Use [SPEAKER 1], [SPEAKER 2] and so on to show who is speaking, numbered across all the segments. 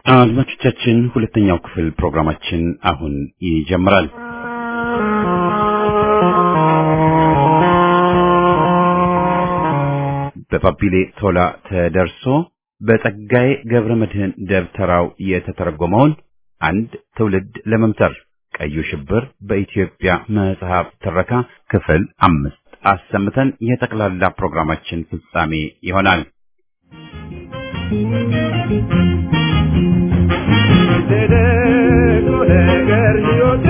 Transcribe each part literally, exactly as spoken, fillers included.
[SPEAKER 1] አድማጮቻችን ሁለተኛው ክፍል ፕሮግራማችን አሁን ይጀምራል። በባቢሌ ቶላ ተደርሶ በጸጋዬ ገብረመድህን ደብተራው የተተረጎመውን አንድ ትውልድ ለመምተር ቀዩ ሽብር በኢትዮጵያ መጽሐፍ ትረካ ክፍል አምስት አሰምተን የጠቅላላ ፕሮግራማችን ፍጻሜ ይሆናል።
[SPEAKER 2] የዘደቆ ነገር ሕይወቴ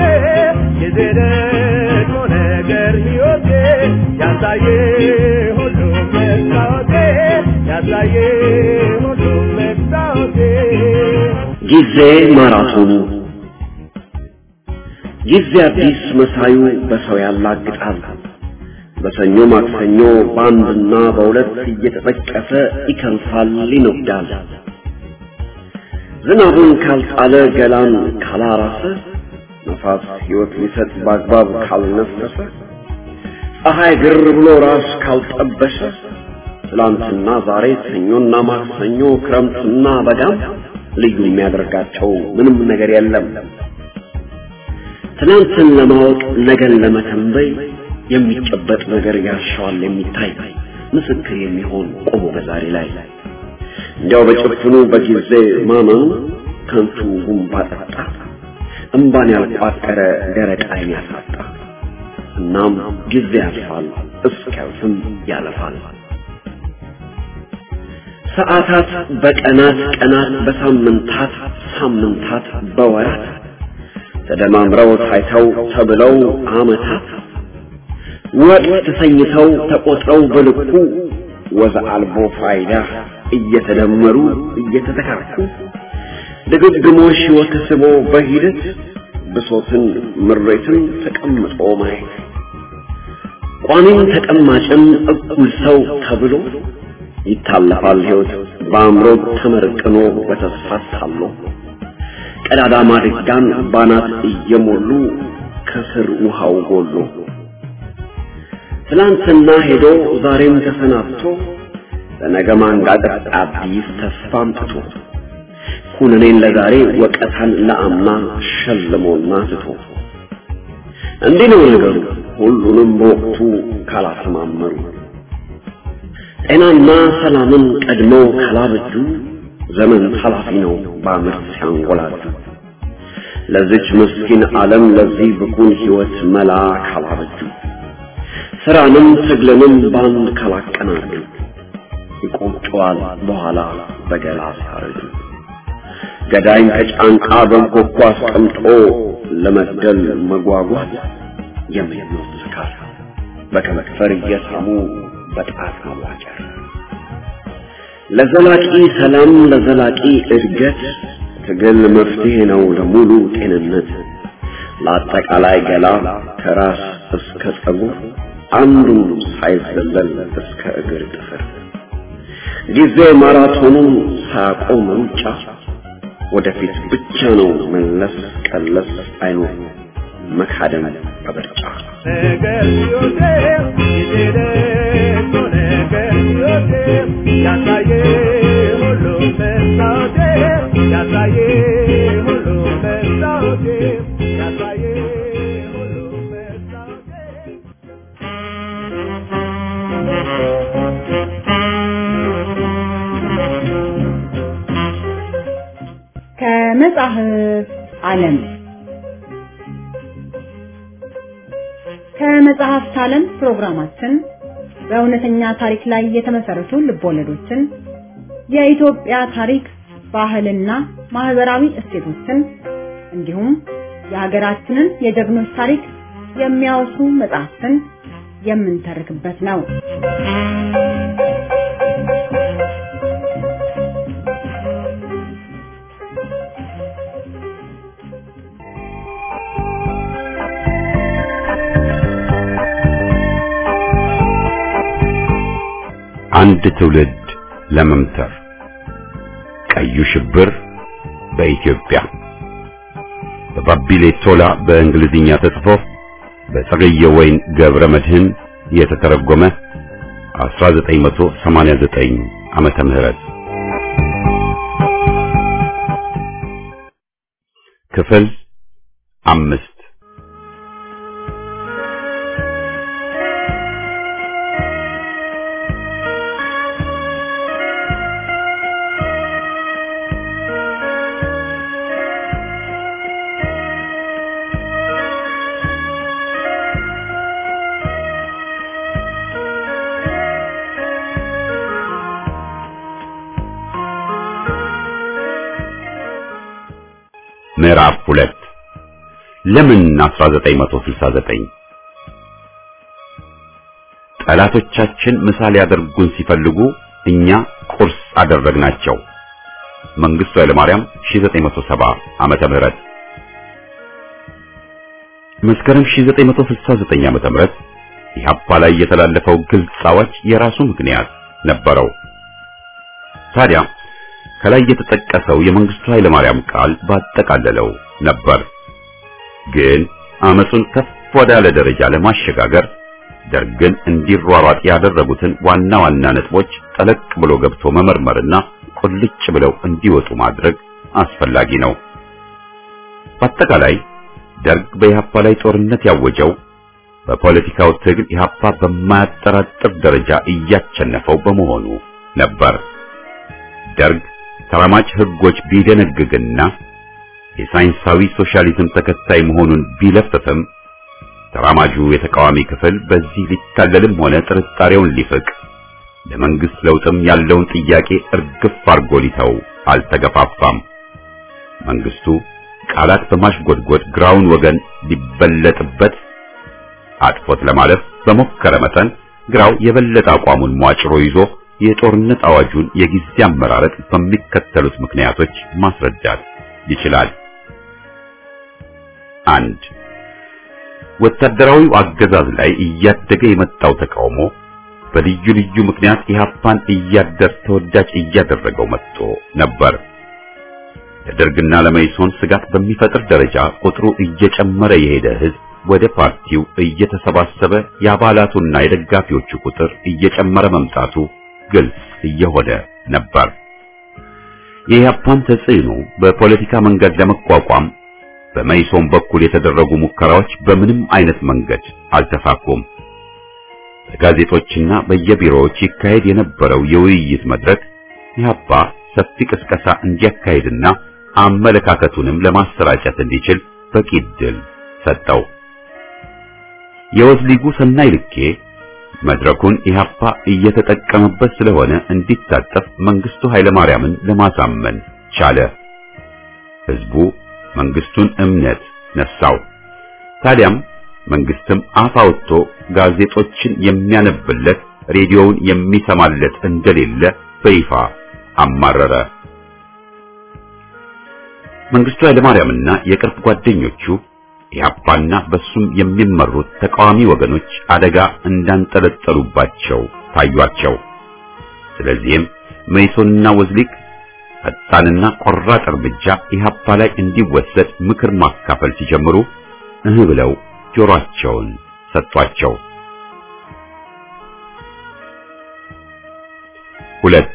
[SPEAKER 2] የዘደቆ ነገር ሕይወቴ ያሳየ ሁሉ መስታወቴ ያሳየ ሁሉ መስታወቴ
[SPEAKER 3] ጊዜ ማራቶኑ ጊዜ አዲስ መሳዩ በሰው ያላግጣል። በሰኞ ማክሰኞ ባንድና በሁለት እየተጠቀሰ ይከንፋል ይነዳል። ዝናቡን ካልጣለ ገላን ካላራሰ ነፋስ ሕይወት ሊሰጥ ባግባብ ካልነፈሰ ፀሐይ ግር ብሎ ራስ ካልጠበሰ ትላንትና ዛሬ ሰኞና ማክሰኞ ክረምትና በጋም ልዩ የሚያደርጋቸው ምንም ነገር የለም። ትናንትን ለማወቅ ነገን ለመተንበይ የሚጨበጥ ነገር ያሻዋል የሚታይ ምስክር የሚሆን ቆሞ በዛሬ ላይ እንዲያው በጭፍኑ በጊዜ ማመኑ ከንቱ ጉንባ ጠጣ እምባን ያልቋጠረ ደረቅ ዓይን ያሳጣ። እናም ጊዜ ያልፋል እስኪያልፍም ያለፋል። ሰዓታት በቀናት ቀናት በሳምንታት ሳምንታት በወራት ተደማምረው ታይተው ተብለው ዓመታት ወቅት ተሰኝተው ተቆጥረው በልኩ ወዘ አልቦ ፋይዳ እየተደመሩ እየተተካኩ ድግግሞሽ ወተስቦ በሂደት ብሶትን ምሬትን ተቀምጦ ማየት ቋሚን ተቀማጭም እኩል ሰው ተብሎ ይታለፋል ሕይወት በአእምሮ ተመርቅኖ በተስፋ ታሎ ቀዳዳ ማድጋን ባናት እየሞሉ ከስር ውሃው ጎሎ ትላንትና ሄዶ ዛሬም ተሰናብቶ ለነገ ማንጋጠጥ አዲስ ተስፋ አምጥቶ ኩነኔን ለዛሬ ወቀታን ለአምና ሸልሞና ትቶ እንዲህ ነው ነገሩ ሁሉንም በወቅቱ ካላስማመሩ ጤናና ሰላምን ቀድመው ካላበጁ ዘመን ኃላፊ ነው በአመት ሲያንጎላጁ ለዚች ምስኪን ዓለም ለዚህ ብኩን ሕይወት መላ ካላበጁ ስራንም ትግልንም ባንድ ካላቀናጁ ይቆጨዋል በኋላ በገላ ሲያረጁ ገዳይን ከጫንቃ በንኮኳ አስቀምጦ ለመግደል መጓጓት የሚሞት ስካር በከመክፈር እየሳሙ በጣት ማዋጨር ለዘላቂ ሰላም ለዘላቂ እድገት ትግል መፍትሄ ነው ለሙሉ ጤንነት ለአጠቃላይ ገላ ከራስ እስከ ጸጉር አንዱን ሳይዘለል እስከ እግር ጥፍር ጊዜ ማራቶኑን ሳያቆም ሩጫ ወደፊት ብቻ ነው መለስ ቀለስ አይኖር መካደም በብርጫ
[SPEAKER 2] ነገር ሕይወቴ የዘደቆ ነገር ሕይወቴ ያሳየ ሁሉ መስታወቴ ያሳየ ሁሉ መስታወቴ ያሳየ ሁሉ መስታወቴ
[SPEAKER 4] ከመጽሐፍ ዓለም ከመጽሐፍት ዓለም ፕሮግራማችን በእውነተኛ ታሪክ ላይ የተመሰረቱ ልቦለዶችን የኢትዮጵያ ታሪክ ባህልና ማህበራዊ እሴቶችን እንዲሁም የሀገራችንን የጀግኖች ታሪክ የሚያወሱ መጽሐፍትን የምንተርክበት ነው።
[SPEAKER 1] አንድ ትውልድ ለመምተር ቀዩ ሽብር በኢትዮጵያ በባቢሌ ቶላ በእንግሊዝኛ ተጽፎ በጸገየ ወይን ገብረመድህን የተተረጎመ አስራ ዘጠኝ መቶ ሰማንያ ዘጠኝ ዓመተ ምህረት ክፍል አምስት ምዕራፍ ሁለት ለምን አስራ ዘጠኝ መቶ ስልሳ ዘጠኝ ጠላቶቻችን ምሳሌ ያደርጉን ሲፈልጉ እኛ ቁርስ አደረግናቸው። መንግስቱ ኃይለማርያም ሺህ ዘጠኝ መቶ ሰባ ዓመተ ምህረት መስከረም ሺህ ዘጠኝ መቶ ስልሳ ዘጠኝ ዓመተ ምህረት ኢህአፓ ላይ የተላለፈው ግልጽ አዋጅ የራሱ ምክንያት ነበረው። ታዲያ ከላይ የተጠቀሰው የመንግስቱ ኃይለማርያም ቃል ባጠቃለለው ነበር። ግን አመጹን ከፍ ወዳለ ደረጃ ለማሸጋገር ደርግን እንዲሯሯጥ ያደረጉትን ዋና ዋና ነጥቦች ጠለቅ ብሎ ገብቶ መመርመርና ቁልጭ ብለው እንዲወጡ ማድረግ አስፈላጊ ነው። በአጠቃላይ ደርግ በኢህአፓ ላይ ጦርነት ያወጀው በፖለቲካው ትግል ኢህአፓ በማያጠራጥር ደረጃ እያቸነፈው በመሆኑ ነበር። ደርግ ተራማጅ ህጎች ቢደነግግና የሳይንሳዊ ሶሻሊዝም ተከታይ መሆኑን ቢለፍፍም ተራማጁ የተቃዋሚ ክፍል በዚህ ሊታለልም ሆነ ጥርጣሬውን ሊፍቅ ለመንግስት ለውጥም ያለውን ጥያቄ እርግፍ አርጎ ሊተው አልተገፋፋም። መንግስቱ ቃላት በማሽጎድጎድ ግራውን ወገን ሊበለጥበት አጥፎት ለማለፍ በሞከረ መጠን ግራው የበለጠ አቋሙን ሟጭሮ ይዞ የጦርነት አዋጁን የጊዜ አመራረጥ በሚከተሉት ምክንያቶች ማስረዳት ይችላል። አንድ ወታደራዊው አገዛዝ ላይ እያደገ የመጣው ተቃውሞ በልዩ ልዩ ምክንያት ኢህአፓን እያደር ተወዳጅ እያደረገው መጥቶ ነበር። ለደርግና ለመይሶን ስጋት በሚፈጥር ደረጃ ቁጥሩ እየጨመረ የሄደ ህዝብ ወደ ፓርቲው እየተሰባሰበ የአባላቱና የደጋፊዎቹ ቁጥር እየጨመረ መምጣቱ ግልጽ እየሆነ ነበር። የኢህአፓን ተጽዕኖ በፖለቲካ መንገድ ለመቋቋም በመይሶን በኩል የተደረጉ ሙከራዎች በምንም አይነት መንገድ አልተሳኩም። በጋዜጦችና በየቢሮዎች ይካሄድ የነበረው የውይይት መድረክ ኢህአፓ ሰፊ ቅስቀሳ እንዲያካሄድና አመለካከቱንም ለማሰራጨት እንዲችል በቂ ዕድል ሰጠው። የወዝሊጉ ሰናይ ልኬ መድረኩን ኢህአፓ እየተጠቀመበት ስለሆነ እንዲታጠፍ መንግስቱ ኃይለማርያምን ለማሳመን ቻለ። ህዝቡ መንግስቱን እምነት ነሳው። ታዲያም መንግስትም አፍ አውጥቶ ጋዜጦችን የሚያነብለት ሬዲዮውን የሚሰማለት እንደሌለ በይፋ አማረረ። መንግስቱ ኃይለማርያምና የቅርብ ጓደኞቹ ኢህአፓና በሱም የሚመሩት ተቃዋሚ ወገኖች አደጋ እንዳንጠለጠሉባቸው ታዩአቸው። ስለዚህም መይሶንና ወዝሊግ ፈጣንና ቆራጥ እርምጃ ኢህአፓ ላይ እንዲወሰድ ምክር ማካፈል ሲጀምሩ እህ ብለው ጆሮአቸውን ሰጧቸው። ሁለት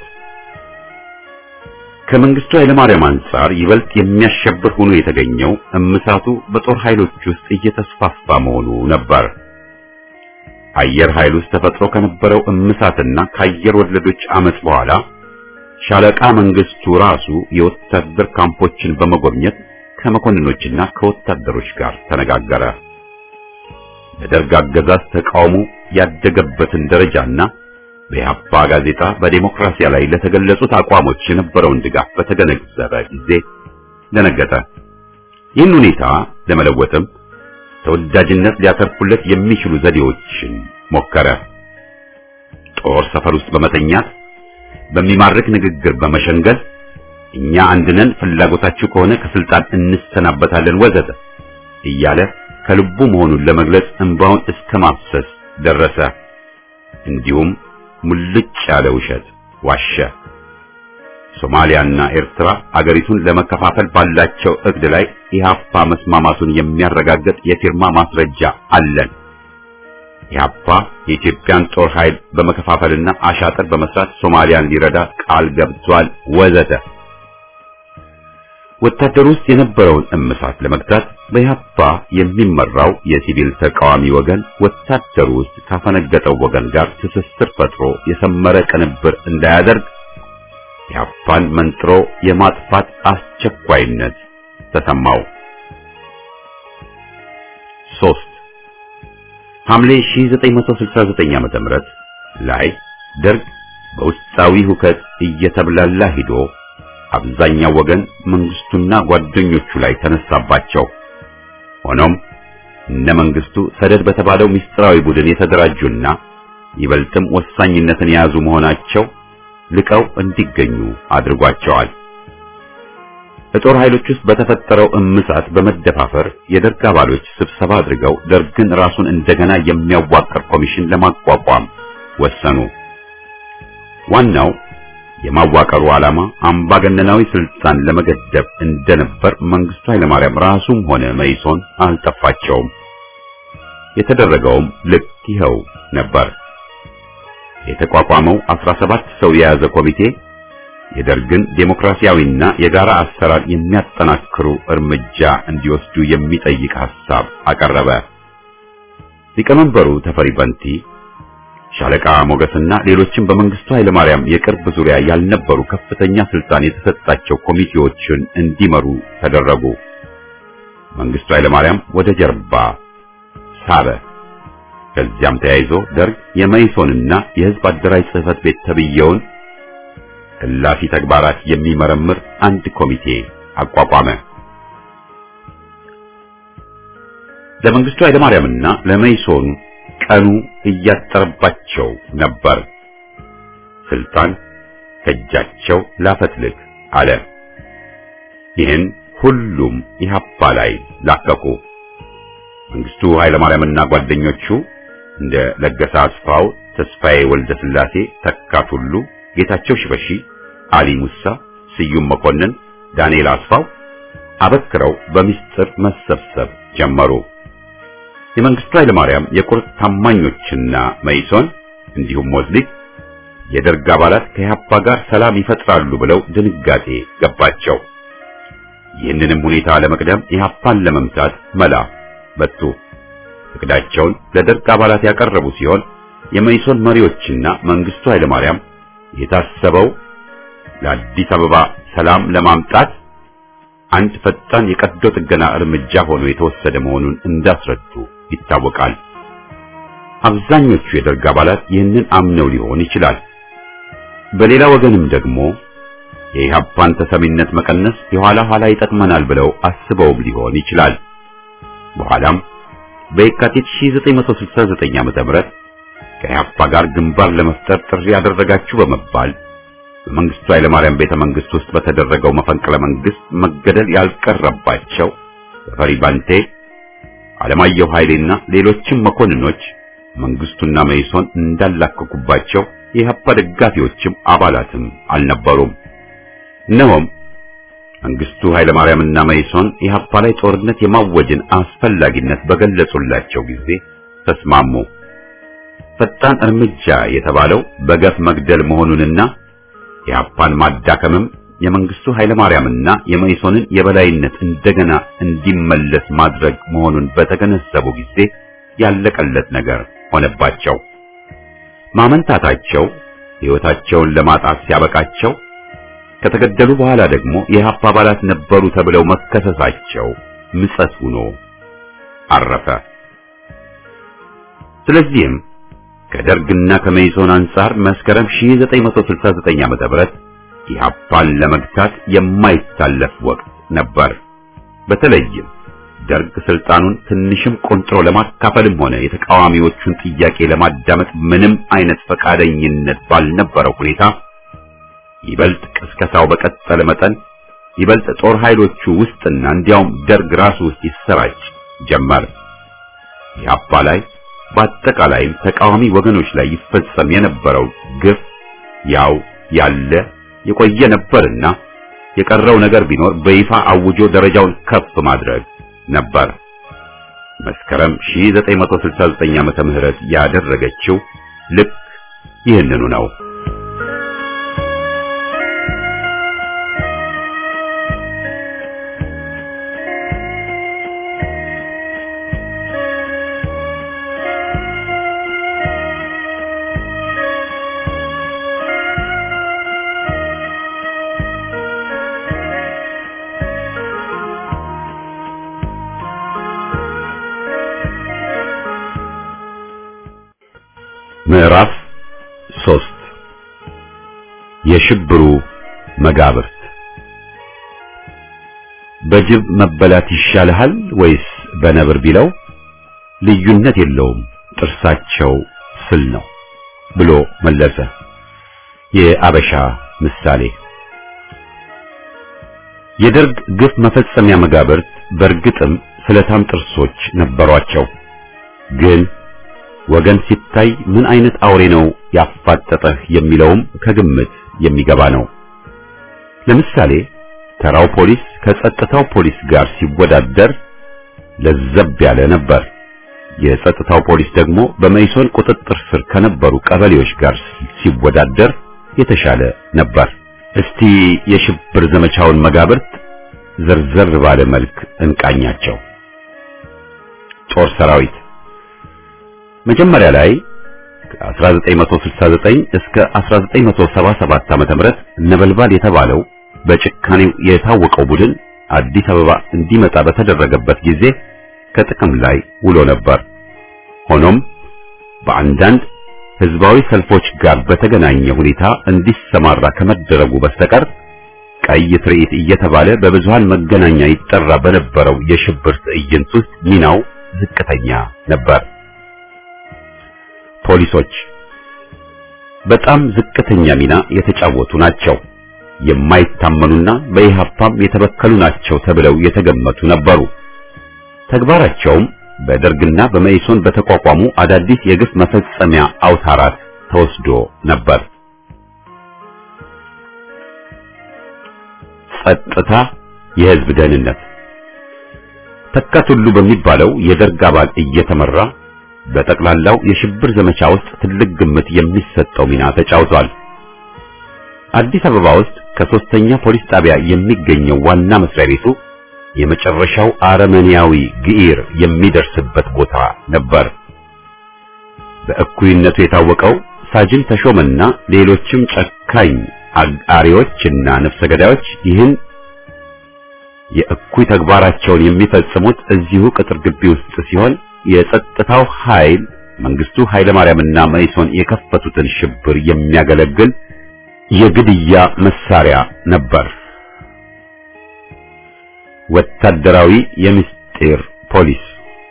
[SPEAKER 1] ከመንግስቱ ኃይለማርያም አንጻር ይበልጥ የሚያሸብር ሆኖ የተገኘው እምሳቱ በጦር ኃይሎች ውስጥ እየተስፋፋ መሆኑ ነበር። አየር ኃይል ውስጥ ተፈጥሮ ከነበረው እምሳትና ከአየር ወለዶች አመጽ በኋላ ሻለቃ መንግስቱ ራሱ የወታደር ካምፖችን በመጎብኘት ከመኮንኖችና ከወታደሮች ጋር ተነጋገረ። ለደርግ አገዛዝ ተቃውሞ ያደገበትን ደረጃና በኢህአፓ ጋዜጣ በዲሞክራሲያ ላይ ለተገለጹት አቋሞች የነበረውን ድጋፍ በተገነዘበ ጊዜ ደነገጠ። ይህን ሁኔታ ለመለወጥም ተወዳጅነት ሊያተርፉለት የሚችሉ ዘዴዎችን ሞከረ። ጦር ሰፈር ውስጥ በመተኛት በሚማርክ ንግግር በመሸንገል እኛ አንድነን ፍላጎታችሁ ከሆነ ከስልጣን እንሰናበታለን ወዘተ እያለ ከልቡ መሆኑን ለመግለጽ እንባውን እስከ ማፍሰስ ደረሰ። እንዲሁም ሙልጭ ያለ ውሸት ዋሸ። ሶማሊያና ኤርትራ አገሪቱን ለመከፋፈል ባላቸው እቅድ ላይ ኢህአፓ መስማማቱን የሚያረጋግጥ የፊርማ ማስረጃ አለን። ኢህአፓ የኢትዮጵያን ጦር ኃይል በመከፋፈልና አሻጥር በመስራት ሶማሊያን ሊረዳ ቃል ገብቷል ወዘተ። ወታደሩ ውስጥ የነበረውን እምሳት ለመግታት በኢህአፓ የሚመራው የሲቪል ተቃዋሚ ወገን ወታደሩ ውስጥ ካፈነገጠው ወገን ጋር ትስስር ፈጥሮ የሰመረ ቅንብር እንዳያደርግ ኢህአፓን መንጥሮ የማጥፋት አስቸኳይነት ተሰማው። ሶስት ሐምሌ ሺህ ዘጠኝ መቶ ስልሳ ዘጠኝ ዓመተ ምህረት ላይ ደርግ በውስጣዊ ሁከት እየተብላላ ሂዶ አብዛኛው ወገን መንግስቱና ጓደኞቹ ላይ ተነሳባቸው። ሆኖም እነ መንግስቱ ሰደድ በተባለው ምስጢራዊ ቡድን የተደራጁና ይበልጥም ወሳኝነትን የያዙ መሆናቸው ልቀው እንዲገኙ አድርጓቸዋል። በጦር ኃይሎች ውስጥ በተፈጠረው እምሳት በመደፋፈር የደርግ አባሎች ስብሰባ አድርገው ደርግን ራሱን እንደገና የሚያዋቅር ኮሚሽን ለማቋቋም ወሰኑ። ዋናው የማዋቀሩ ዓላማ አምባገነናዊ ስልጣን ለመገደብ እንደነበር መንግስቱ ኃይለማርያም ራሱም ሆነ መኢሶን አልጠፋቸውም። የተደረገውም ልክ ይኸው ነበር። የተቋቋመው አስራ ሰባት ሰው የያዘ ኮሚቴ የደርግን ዴሞክራሲያዊና የጋራ አሰራር የሚያጠናክሩ እርምጃ እንዲወስዱ የሚጠይቅ ሐሳብ አቀረበ። ሊቀመንበሩ ተፈሪ በንቲ፣ ሻለቃ ሞገስና ሌሎችም በመንግስቱ ኃይለማርያም የቅርብ ዙሪያ ያልነበሩ ከፍተኛ ስልጣን የተሰጣቸው ኮሚቴዎችን እንዲመሩ ተደረጉ። መንግስቱ ኃይለማርያም ወደ ጀርባ ሳበ። ከዚያም ተያይዞ ደርግ የመኢሶንና የህዝብ አደራጅ ጽህፈት ቤት ተብየውን እላፊ ተግባራት የሚመረምር አንድ ኮሚቴ አቋቋመ። ለመንግስቱ ኃይለማርያምና ለመኢሶን ቀኑ እያጠረባቸው ነበር። ስልጣን ከእጃቸው ላፈትልክ አለ። ይህን ሁሉም ኢህአፓ ላይ ላከኩ። መንግስቱ ኃይለማርያምና ጓደኞቹ እንደ ለገሰ አስፋው፣ ተስፋዬ ወልደ ስላሴ፣ ተካት ሁሉ፣ ጌታቸው ሽበሺ፣ አሊ ሙሳ፣ ስዩም መኮንን፣ ዳንኤል አስፋው አበክረው በሚስጥር መሰብሰብ ጀመሩ። የመንግስቱ ኃይለማርያም የቁርጥ ታማኞችና መኢሶን እንዲሁም ሞዝሊክ የደርግ አባላት ከኢህአፓ ጋር ሰላም ይፈጥራሉ ብለው ድንጋጤ ገባቸው። ይህንንም ሁኔታ ለመቅደም ኢህአፓን ለመምታት መላ በቱ። እቅዳቸውን ለደርግ አባላት ያቀረቡ ሲሆን የመኢሶን መሪዎችና መንግስቱ ኃይለማርያም የታሰበው ለአዲስ አበባ ሰላም ለማምጣት አንድ ፈጣን የቀዶ ጥገና እርምጃ ሆኖ የተወሰደ መሆኑን እንዳስረዱ ይታወቃል። አብዛኞቹ የደርግ አባላት ይህንን አምነው ሊሆን ይችላል። በሌላ ወገንም ደግሞ የኢህአፓን ተሰሚነት መቀነስ የኋላ ኋላ ይጠቅመናል ብለው አስበውም ሊሆን ይችላል። በኋላም በየካቲት ሺህ ዘጠኝ መቶ ስልሳ ዘጠኝ ዓመተ ምህረት ከኢህአፓ ጋር ግንባር ለመፍጠር ጥሪ ያደረጋችሁ በመባል በመንግስቱ ኃይለማርያም ቤተ መንግስት ውስጥ በተደረገው መፈንቅለ መንግስት መገደል ያልቀረባቸው ተፈሪ ባንቴ፣ አለማየሁ ኃይሌና ሌሎችም መኮንኖች መንግስቱና መኢሶን እንዳላከኩባቸው የኢህአፓ ደጋፊዎችም አባላትም አልነበሩም። እነሆም መንግስቱ ኃይለማርያምና መኢሶን ኢህአፓ ላይ ጦርነት የማወጅን አስፈላጊነት በገለጹላቸው ጊዜ ተስማሙ። ፈጣን እርምጃ የተባለው በገፍ መግደል መሆኑንና ኢህአፓን ማዳከምም የመንግስቱ ኃይለማርያምና የመኢሶንን የበላይነት እንደገና እንዲመለስ ማድረግ መሆኑን በተገነዘቡ ጊዜ ያለቀለት ነገር ሆነባቸው። ማመንታታቸው ሕይወታቸውን ለማጣት ሲያበቃቸው ከተገደሉ በኋላ ደግሞ የኢህአፓ አባላት ነበሩ ተብለው መከሰሳቸው ምጸት ሆኖ አረፈ። ስለዚህም ከደርግና ከመኢሶን አንጻር መስከረም ሺህ ዘጠኝ መቶ ስልሳ ዘጠኝ ዓመተ ምህረት ኢህአፓን ለመግታት የማይታለፍ ወቅት ነበር። በተለይም ደርግ ስልጣኑን ትንሽም ቆንጥሮ ለማካፈልም ሆነ የተቃዋሚዎቹን ጥያቄ ለማዳመጥ ምንም አይነት ፈቃደኝነት ባልነበረው ሁኔታ ይበልጥ ቅስቀሳው በቀጠለ መጠን ይበልጥ ጦር ኃይሎቹ ውስጥና እንዲያውም ደርግ ራሱ ውስጥ ይሰራጭ ጀመር። ኢህአፓ ላይ በአጠቃላይም ተቃዋሚ ወገኖች ላይ ይፈጸም የነበረው ግፍ ያው ያለ የቆየ ነበርና የቀረው ነገር ቢኖር በይፋ አውጆ ደረጃውን ከፍ ማድረግ ነበር። መስከረም ሺህ ዘጠኝ መቶ ስልሳ ዘጠኝ ዓመተ ምህረት ያደረገችው ልክ ይህንኑ ነው። ምዕራፍ ሶስት የሽብሩ መጋብርት። በጅብ መበላት ይሻልሃል ወይስ በነብር ቢለው ልዩነት የለውም ጥርሳቸው ስል ነው ብሎ መለሰ። የአበሻ ምሳሌ። የደርግ ግፍ መፈጸሚያ መጋብርት በእርግጥም ስለታም ጥርሶች ነበሯቸው። ግን ወገን ሲታይ ምን አይነት አውሬ ነው ያፋጠጠህ የሚለውም ከግምት የሚገባ ነው። ለምሳሌ ተራው ፖሊስ ከጸጥታው ፖሊስ ጋር ሲወዳደር ለዘብ ያለ ነበር። የጸጥታው ፖሊስ ደግሞ በመይሶን ቁጥጥር ስር ከነበሩ ቀበሌዎች ጋር ሲወዳደር የተሻለ ነበር። እስቲ የሽብር ዘመቻውን መጋብርት ዘርዘር ባለ መልክ እንቃኛቸው። ጦር ሰራዊት መጀመሪያ ላይ ከአስራ ዘጠኝ መቶ ስልሳ ዘጠኝ እስከ አስራ ዘጠኝ መቶ ሰባ ሰባት ዓመተ ምህረት ነበልባል የተባለው በጭካኔው የታወቀው ቡድን አዲስ አበባ እንዲመጣ በተደረገበት ጊዜ ከጥቅም ላይ ውሎ ነበር። ሆኖም በአንዳንድ ህዝባዊ ሰልፎች ጋር በተገናኘ ሁኔታ እንዲሰማራ ከመደረጉ በስተቀር ቀይ ትርኢት እየተባለ በብዙሃን መገናኛ ይጠራ በነበረው የሽብር ትዕይንት ውስጥ ሚናው ዝቅተኛ ነበር። ፖሊሶች በጣም ዝቅተኛ ሚና የተጫወቱ ናቸው። የማይታመኑና በኢህአፓም የተበከሉ ናቸው ተብለው የተገመቱ ነበሩ። ተግባራቸውም በደርግና በመኢሶን በተቋቋሙ አዳዲስ የግፍ መፈጸሚያ አውታራት ተወስዶ ነበር። ጸጥታ፣ የህዝብ ደህንነት ተካቱሉ በሚባለው የደርግ አባል እየተመራ በጠቅላላው የሽብር ዘመቻ ውስጥ ትልቅ ግምት የሚሰጠው ሚና ተጫውቷል። አዲስ አበባ ውስጥ ከሶስተኛ ፖሊስ ጣቢያ የሚገኘው ዋና መስሪያ ቤቱ የመጨረሻው አረመኔያዊ ግኢር የሚደርስበት ቦታ ነበር። በእኩይነቱ የታወቀው ሳጅን ተሾመና ሌሎችም ጨካኝ አጋሪዎችና ነፍሰ ገዳዮች ይህን የእኩይ ተግባራቸውን የሚፈጽሙት እዚሁ ቅጥር ግቢ ውስጥ ሲሆን የጸጥታው ኃይል መንግስቱ ኃይለማርያምና መኢሶን የከፈቱትን ሽብር የሚያገለግል የግድያ መሳሪያ ነበር። ወታደራዊ የምስጢር ፖሊስ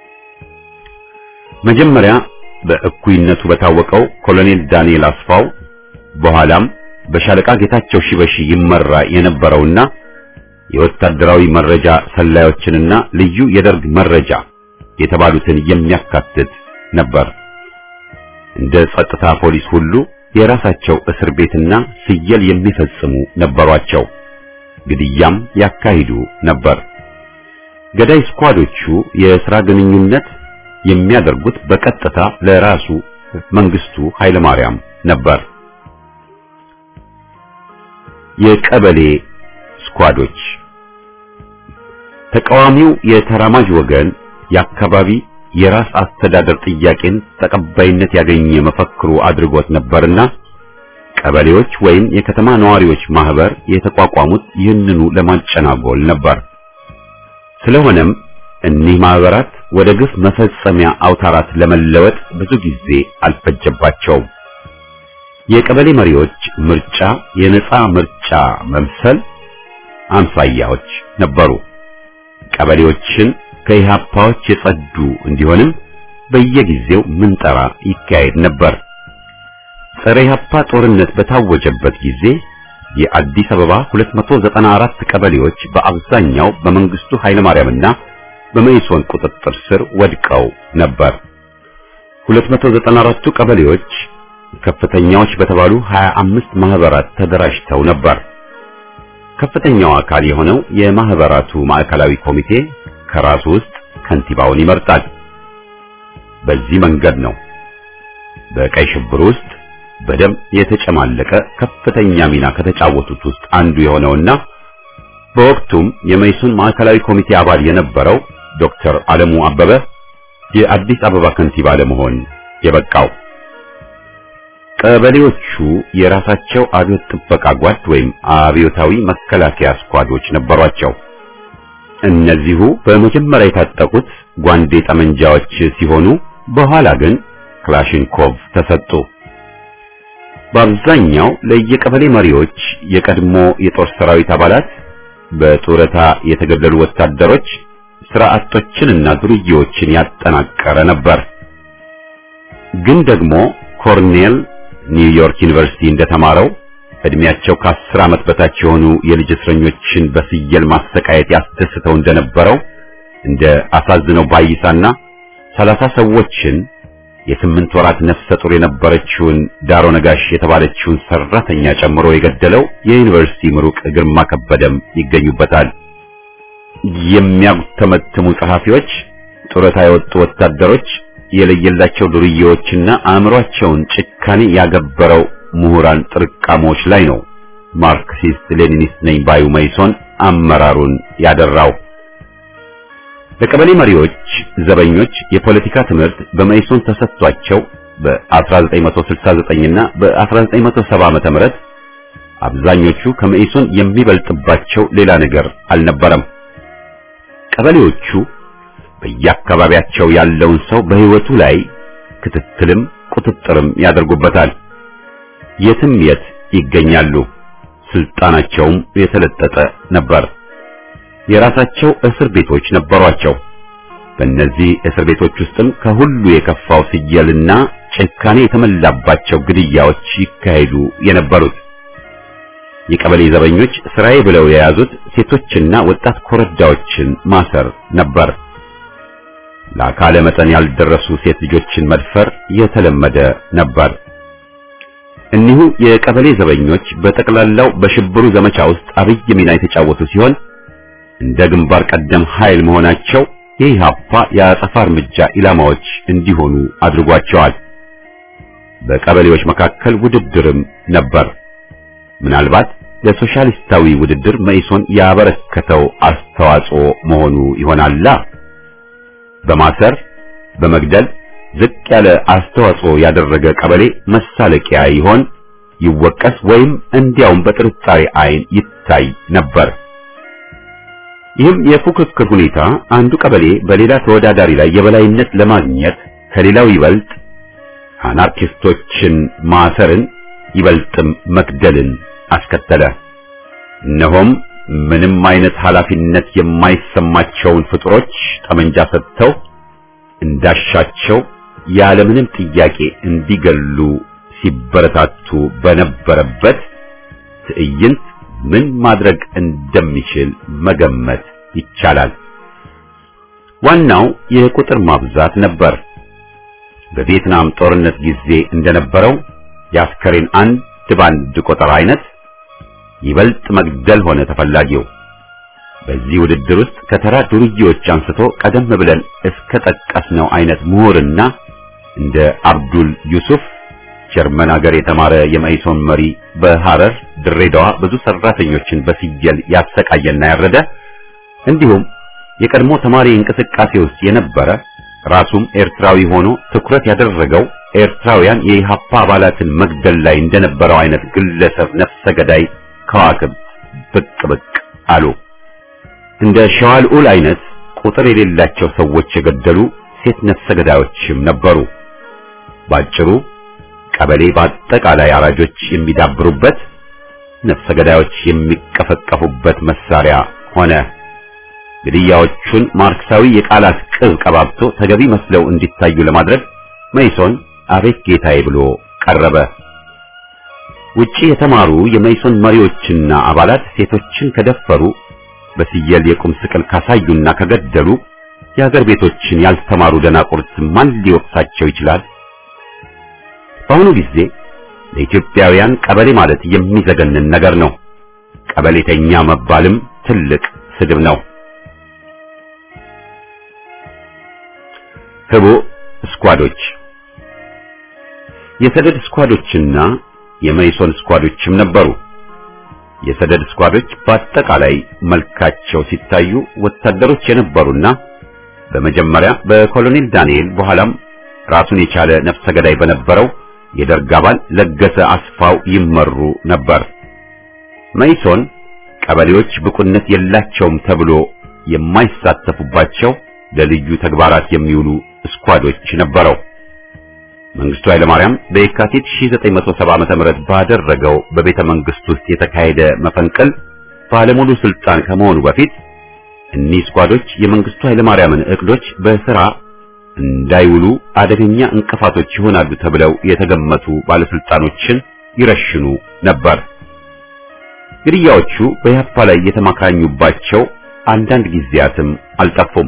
[SPEAKER 1] መጀመሪያ በእኩይነቱ በታወቀው ኮሎኔል ዳንኤል አስፋው በኋላም በሻለቃ ጌታቸው ሺበሺ ይመራ የነበረውና የወታደራዊ መረጃ ሰላዮችንና ልዩ የደርግ መረጃ የተባሉትን የሚያካትት ነበር። እንደ ጸጥታ ፖሊስ ሁሉ የራሳቸው እስር ቤትና ስየል የሚፈጽሙ ነበሯቸው። ግድያም ያካሂዱ ነበር። ገዳይ ስኳዶቹ የሥራ ግንኙነት የሚያደርጉት በቀጥታ ለራሱ መንግስቱ ኃይለማርያም ነበር። የቀበሌ ስኳዶች ተቃዋሚው የተራማጅ ወገን የአካባቢ የራስ አስተዳደር ጥያቄን ተቀባይነት ያገኘ መፈክሩ አድርጎት ነበርና ቀበሌዎች ወይም የከተማ ነዋሪዎች ማህበር የተቋቋሙት ይህንኑ ለማጨናጎል ነበር። ስለሆነም እኒህ ማህበራት ወደ ግፍ መፈጸሚያ አውታራት ለመለወጥ ብዙ ጊዜ አልፈጀባቸውም። የቀበሌ መሪዎች ምርጫ የነጻ ምርጫ መምሰል አምሳያዎች ነበሩ። ቀበሌዎችን ከኢህአፓዎች የጸዱ እንዲሆንም በየጊዜው ምንጠራ ይካሄድ ነበር። ጸረ ኢህአፓ ጦርነት በታወጀበት ጊዜ የአዲስ አበባ ሁለት መቶ ዘጠና አራት ቀበሌዎች በአብዛኛው በመንግስቱ ኃይለማርያምና በመኢሶን ቁጥጥር ስር ወድቀው ነበር። ሁለት መቶ ዘጠና አራቱ ቀበሌዎች ከፍተኛዎች በተባሉ ሀያ አምስት ማህበራት ተደራጅተው ነበር። ከፍተኛው አካል የሆነው የማህበራቱ ማዕከላዊ ኮሚቴ ከራሱ ውስጥ ከንቲባውን ይመርጣል። በዚህ መንገድ ነው በቀይ ሽብር ውስጥ በደም የተጨማለቀ ከፍተኛ ሚና ከተጫወቱት ውስጥ አንዱ የሆነውና በወቅቱም የመኢሶን ማዕከላዊ ኮሚቴ አባል የነበረው ዶክተር አለሙ አበበ የአዲስ አበባ ከንቲባ ለመሆን የበቃው። ቀበሌዎቹ የራሳቸው አብዮት ጥበቃ ጓድ ወይም አብዮታዊ መከላከያ ስኳዶች ነበሯቸው። እነዚሁ በመጀመሪያ የታጠቁት ጓንዴ ጠመንጃዎች ሲሆኑ በኋላ ግን ክላሽንኮቭ ተሰጡ። በአብዛኛው ለየቀበሌ መሪዎች፣ የቀድሞ የጦር ሰራዊት አባላት፣ በጡረታ የተገደሉ ወታደሮች፣ ስራ አጦችንና ዱርዬዎችን ያጠናቀረ ነበር። ግን ደግሞ ኮርኔል ኒውዮርክ ዩኒቨርሲቲ እንደተማረው እድሜያቸው ከአስር ዓመት በታች የሆኑ የልጅ እስረኞችን በስየል ማሰቃየት ያስደስተው እንደነበረው እንደ አሳዝነው ባይሳና ሰላሳ ሰዎችን የስምንት ወራት ነፍሰ ጡር የነበረችውን ዳሮ ነጋሽ የተባለችውን ሰራተኛ ጨምሮ የገደለው የዩኒቨርሲቲ ምሩቅ ግርማ ከበደም ይገኙበታል። የሚያጉተመትሙ ጸሐፊዎች፣ ጡረታ የወጡ ወታደሮች፣ የለየላቸው ዱርዬዎችና አእምሯቸውን ጭካኔ ያገበረው ምሁራን ጥርቃሞች ላይ ነው ማርክሲስት ሌኒኒስት ነኝ ባዩ መይሶን አመራሩን ያደራው። ለቀበሌ መሪዎች፣ ዘበኞች የፖለቲካ ትምህርት በመይሶን ተሰጥቷቸው በ1969 እና በ1970 ዓመተ ምህረት አብዛኞቹ ከመይሶን የሚበልጥባቸው ሌላ ነገር አልነበረም። ቀበሌዎቹ በየአካባቢያቸው ያለውን ሰው በህይወቱ ላይ ክትትልም ቁጥጥርም ያደርጉበታል። የትም የት ይገኛሉ። ስልጣናቸውም የተለጠጠ ነበር። የራሳቸው እስር ቤቶች ነበሯቸው። በእነዚህ እስር ቤቶች ውስጥም ከሁሉ የከፋው ስየልና ጭካኔ የተመላባቸው ግድያዎች ይካሄዱ የነበሩት። የቀበሌ ዘበኞች ስራዬ ብለው የያዙት ሴቶችና ወጣት ኮረዳዎችን ማሰር ነበር። ለአካለ መጠን ያልደረሱ ሴት ልጆችን መድፈር የተለመደ ነበር። እኒሁ የቀበሌ ዘበኞች በጠቅላላው በሽብሩ ዘመቻ ውስጥ አብይ ሚና የተጫወቱ ሲሆን እንደ ግንባር ቀደም ኃይል መሆናቸው የኢህአፓ የአጸፋ እርምጃ ኢላማዎች እንዲሆኑ አድርጓቸዋል። በቀበሌዎች መካከል ውድድርም ነበር። ምናልባት ለሶሻሊስታዊ ውድድር መኢሶን ያበረከተው አስተዋጽኦ መሆኑ ይሆናላ። በማሰር በመግደል ዝቅ ያለ አስተዋጽኦ ያደረገ ቀበሌ መሳለቂያ ይሆን ይወቀስ ወይም እንዲያውም በጥርጣሬ አይን ይታይ ነበር። ይህም የፉክክር ሁኔታ አንዱ ቀበሌ በሌላ ተወዳዳሪ ላይ የበላይነት ለማግኘት ከሌላው ይበልጥ አናርኪስቶችን ማሰርን ይበልጥም መግደልን አስከተለ። እነሆም ምንም አይነት ኃላፊነት የማይሰማቸውን ፍጡሮች ጠመንጃ ሰጥተው እንዳሻቸው ያለምንም ጥያቄ እንዲገሉ ሲበረታቱ በነበረበት ትዕይንት ምን ማድረግ እንደሚችል መገመት ይቻላል። ዋናው የቁጥር ማብዛት ነበር። በቪየትናም ጦርነት ጊዜ እንደነበረው የአስከሬን አንድ ባንድ ቁጥር አይነት ይበልጥ መግደል ሆነ ተፈላጊው። በዚህ ውድድር ውስጥ ከተራ ዱርዬዎች አንስቶ ቀደም ብለን እስከ ጠቀስነው አይነት ምሁርና እንደ አብዱል ዩሱፍ ጀርመን ሀገር የተማረ የመኢሶን መሪ በሐረር ድሬዳዋ ብዙ ሰራተኞችን በስየል ያሰቃየና ያረደ፣ እንዲሁም የቀድሞ ተማሪ እንቅስቃሴ ውስጥ የነበረ ራሱም ኤርትራዊ ሆኖ ትኩረት ያደረገው ኤርትራውያን የኢሃፓ አባላትን መግደል ላይ እንደነበረው አይነት ግለሰብ ነፍሰ ገዳይ ከዋክብት ብቅ ብቅ አሉ። እንደ ሸዋልኡል አይነት ቁጥር የሌላቸው ሰዎች የገደሉ ሴት ነፍሰ ገዳዮችም ነበሩ። ባጭሩ ቀበሌ በአጠቃላይ አራጆች የሚዳብሩበት፣ ነፍሰ ገዳዮች የሚቀፈቀፉበት መሳሪያ ሆነ። ግድያዎቹን ማርክሳዊ የቃላት ቅብ ቀባብቶ ተገቢ መስለው እንዲታዩ ለማድረግ መኢሶን አቤት ጌታዬ ብሎ ቀረበ። ውጪ የተማሩ የመኢሶን መሪዎችና አባላት ሴቶችን ከደፈሩ፣ በስየል የቁም ስቅል ካሳዩና ከገደሉ የሀገር ቤቶችን ያልተማሩ ደናቁርት ማን ሊወቅሳቸው ይችላል? በአሁኑ ጊዜ ለኢትዮጵያውያን ቀበሌ ማለት የሚዘገንን ነገር ነው። ቀበሌተኛ መባልም ትልቅ ስድብ ነው። ህቡ ስኳዶች፣ የሰደድ ስኳዶችና የመኢሶን ስኳዶችም ነበሩ። የሰደድ ስኳዶች በአጠቃላይ መልካቸው ሲታዩ ወታደሮች የነበሩና በመጀመሪያ በኮሎኔል ዳንኤል በኋላም ራሱን የቻለ ነፍሰ ገዳይ በነበረው የደርግ አባል ለገሰ አስፋው ይመሩ ነበር። መኢሶን ቀበሌዎች ብቁነት የላቸውም ተብሎ የማይሳተፉባቸው ለልዩ ተግባራት የሚውሉ ስኳዶች ነበረው። መንግስቱ ኃይለማርያም በየካቲት ሺህ ዘጠኝ መቶ ሰባ ዓመተ ምህረት ባደረገው በቤተ መንግስት ውስጥ የተካሄደ መፈንቅል ባለሙሉ ስልጣን ከመሆኑ በፊት እኒህ ስኳዶች የመንግስቱ ኃይለማርያምን እቅዶች በስራ እንዳይውሉ አደገኛ እንቅፋቶች ይሆናሉ ተብለው የተገመቱ ባለስልጣኖችን ይረሽኑ ነበር። ግድያዎቹ በኢህአፓ ላይ የተማካኙባቸው አንዳንድ ጊዜያትም አልጠፉም።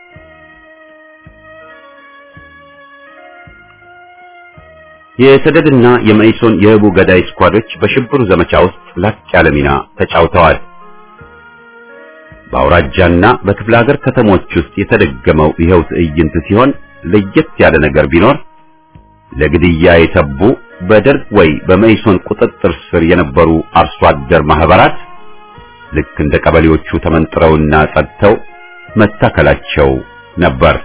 [SPEAKER 1] የሰደድና የመኢሶን የህቡ ገዳይ ስኳዶች በሽብሩ ዘመቻ ውስጥ ላቅ ያለ ሚና ተጫውተዋል። በአውራጃና በክፍለ ሀገር ከተሞች ውስጥ የተደገመው ይኸው ትዕይንት ሲሆን ለየት ያለ ነገር ቢኖር ለግድያ የተቡ በደርግ ወይ በመኢሶን ቁጥጥር ስር የነበሩ አርሶ አደር ማህበራት ልክ እንደ ቀበሌዎቹ ተመንጥረውና ጸድተው መታከላቸው ነበር።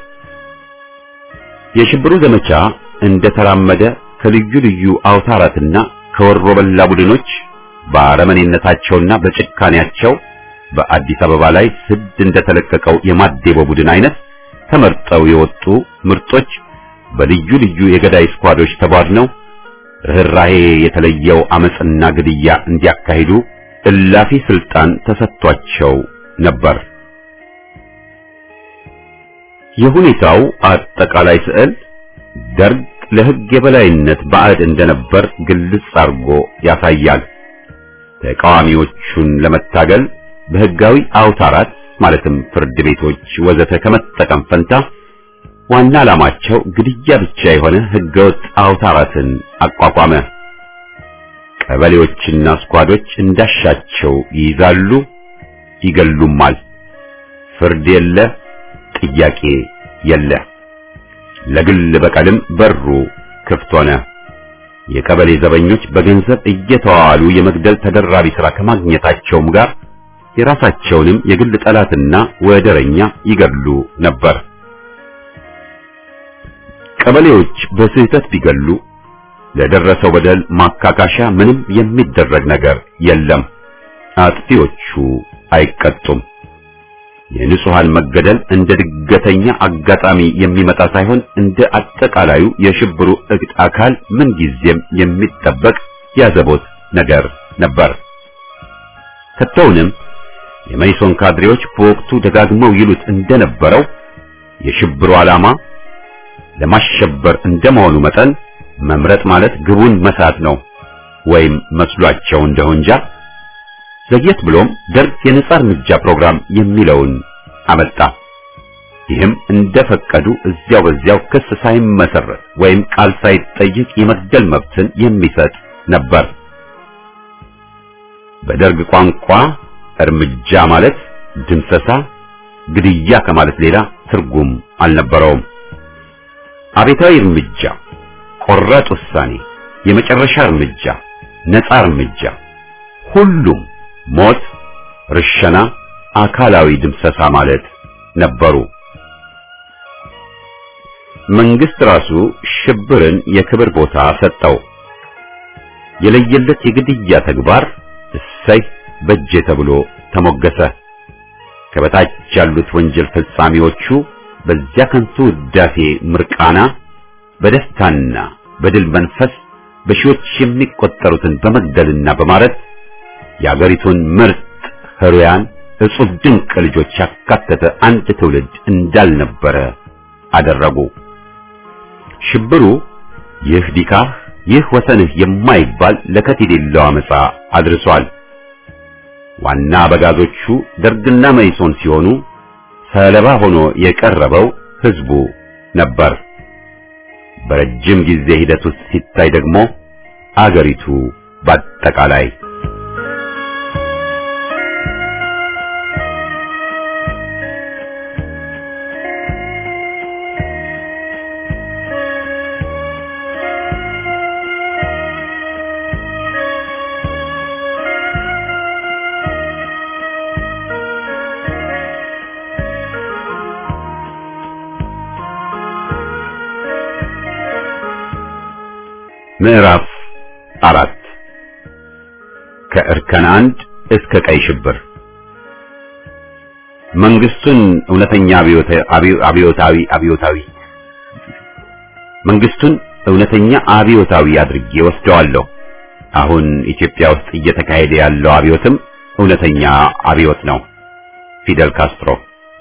[SPEAKER 1] የሽብሩ ዘመቻ እንደተራመደ ከልዩ ልዩ አውታራትና ከወሮበላ ቡድኖች በአረመኔነታቸውና በጭካኔያቸው በአዲስ አበባ ላይ ስድ እንደተለቀቀው የማዴቦ ቡድን አይነት ተመርጠው የወጡ ምርጦች በልዩ ልዩ የገዳይ ስኳዶች ተቧድነው ርህራሄ የተለየው አመጽና ግድያ እንዲያካሂዱ እላፊ ስልጣን ተሰጥቷቸው ነበር። የሁኔታው አጠቃላይ ስዕል ደርግ ለሕግ የበላይነት ባዕድ እንደነበር ግልጽ አድርጎ ያሳያል። ተቃዋሚዎቹን ለመታገል በሕጋዊ አውታራት ማለትም ፍርድ ቤቶች ወዘተ ከመጠቀም ፈንታ ዋና ዓላማቸው ግድያ ብቻ የሆነ ሕገወጥ አውታራትን አቋቋመ። ቀበሌዎችና ስኳዶች እንዳሻቸው ይይዛሉ፣ ይገሉማል። ፍርድ የለ፣ ጥያቄ የለ። ለግል በቀልም በሩ ክፍት ሆነ። የቀበሌ ዘበኞች በገንዘብ እየተዋዋሉ የመግደል ተደራቢ ሥራ ከማግኘታቸውም ጋር የራሳቸውንም የግል ጠላትና ወደረኛ ይገድሉ ነበር። ቀበሌዎች በስህተት ቢገሉ ለደረሰው በደል ማካካሻ ምንም የሚደረግ ነገር የለም። አጥፊዎቹ አይቀጡም። የንጹሃን መገደል እንደ ድገተኛ አጋጣሚ የሚመጣ ሳይሆን እንደ አጠቃላዩ የሽብሩ እቅድ አካል ምን ጊዜም የሚጠበቅ ያዘቦት ነገር ነበር። ከተውንም የመኢሶን ካድሬዎች በወቅቱ ደጋግመው ይሉት እንደነበረው የሽብሩ ዓላማ ለማሸበር እንደመሆኑ መጠን መምረጥ ማለት ግቡን መሳት ነው ወይም መስሏቸው እንደሆነ እንጃ። ዘግየት ብሎም ደርግ የነጻ እርምጃ ፕሮግራም የሚለውን አመጣ። ይህም እንደፈቀዱ እዚያው በዚያው ክስ ሳይመሰረት ወይም ቃል ሳይጠይቅ የመግደል መብትን የሚሰጥ ነበር። በደርግ ቋንቋ እርምጃ ማለት ድምሰሳ፣ ግድያ ከማለት ሌላ ትርጉም አልነበረውም። አቤታዊ እርምጃ፣ ቆራጥ ውሳኔ፣ የመጨረሻ እርምጃ፣ ነጻ እርምጃ፣ ሁሉም ሞት፣ ርሸና፣ አካላዊ ድምሰሳ ማለት ነበሩ። መንግስት ራሱ ሽብርን የክብር ቦታ ሰጠው። የለየለት የግድያ ተግባር እሰይ በጀ ተብሎ ተሞገሰ። ከበታች ያሉት ወንጀል ፈጻሚዎቹ በዚያ ከንቱ ውዳሴ ምርቃና በደስታና በድል መንፈስ በሺዎች የሚቆጠሩትን በመግደልና በማረት የአገሪቱን ምርጥ ህሩያን እጹብ ድንቅ ልጆች ያካተተ አንድ ትውልድ እንዳልነበረ አደረጉ። ሽብሩ ይህ ዲካህ ይህ ወሰንህ የማይባል ለከት የሌለው አመጻ አድርሷል። ዋና አበጋዞቹ ደርግና መኢሶን ሲሆኑ ሰለባ ሆኖ የቀረበው ህዝቡ ነበር። በረጅም ጊዜ ሂደት ውስጥ ሲታይ ደግሞ አገሪቱ በአጠቃላይ ምዕራፍ አራት ከእርከን አንድ እስከ ቀይ ሽብር። መንግስቱን እውነተኛ አብዮታዊ አብዮታዊ መንግስቱን እውነተኛ አብዮታዊ አድርጌ ወስደዋለሁ። አሁን ኢትዮጵያ ውስጥ እየተካሄደ ያለው አብዮትም እውነተኛ አብዮት ነው። ፊደል ካስትሮ።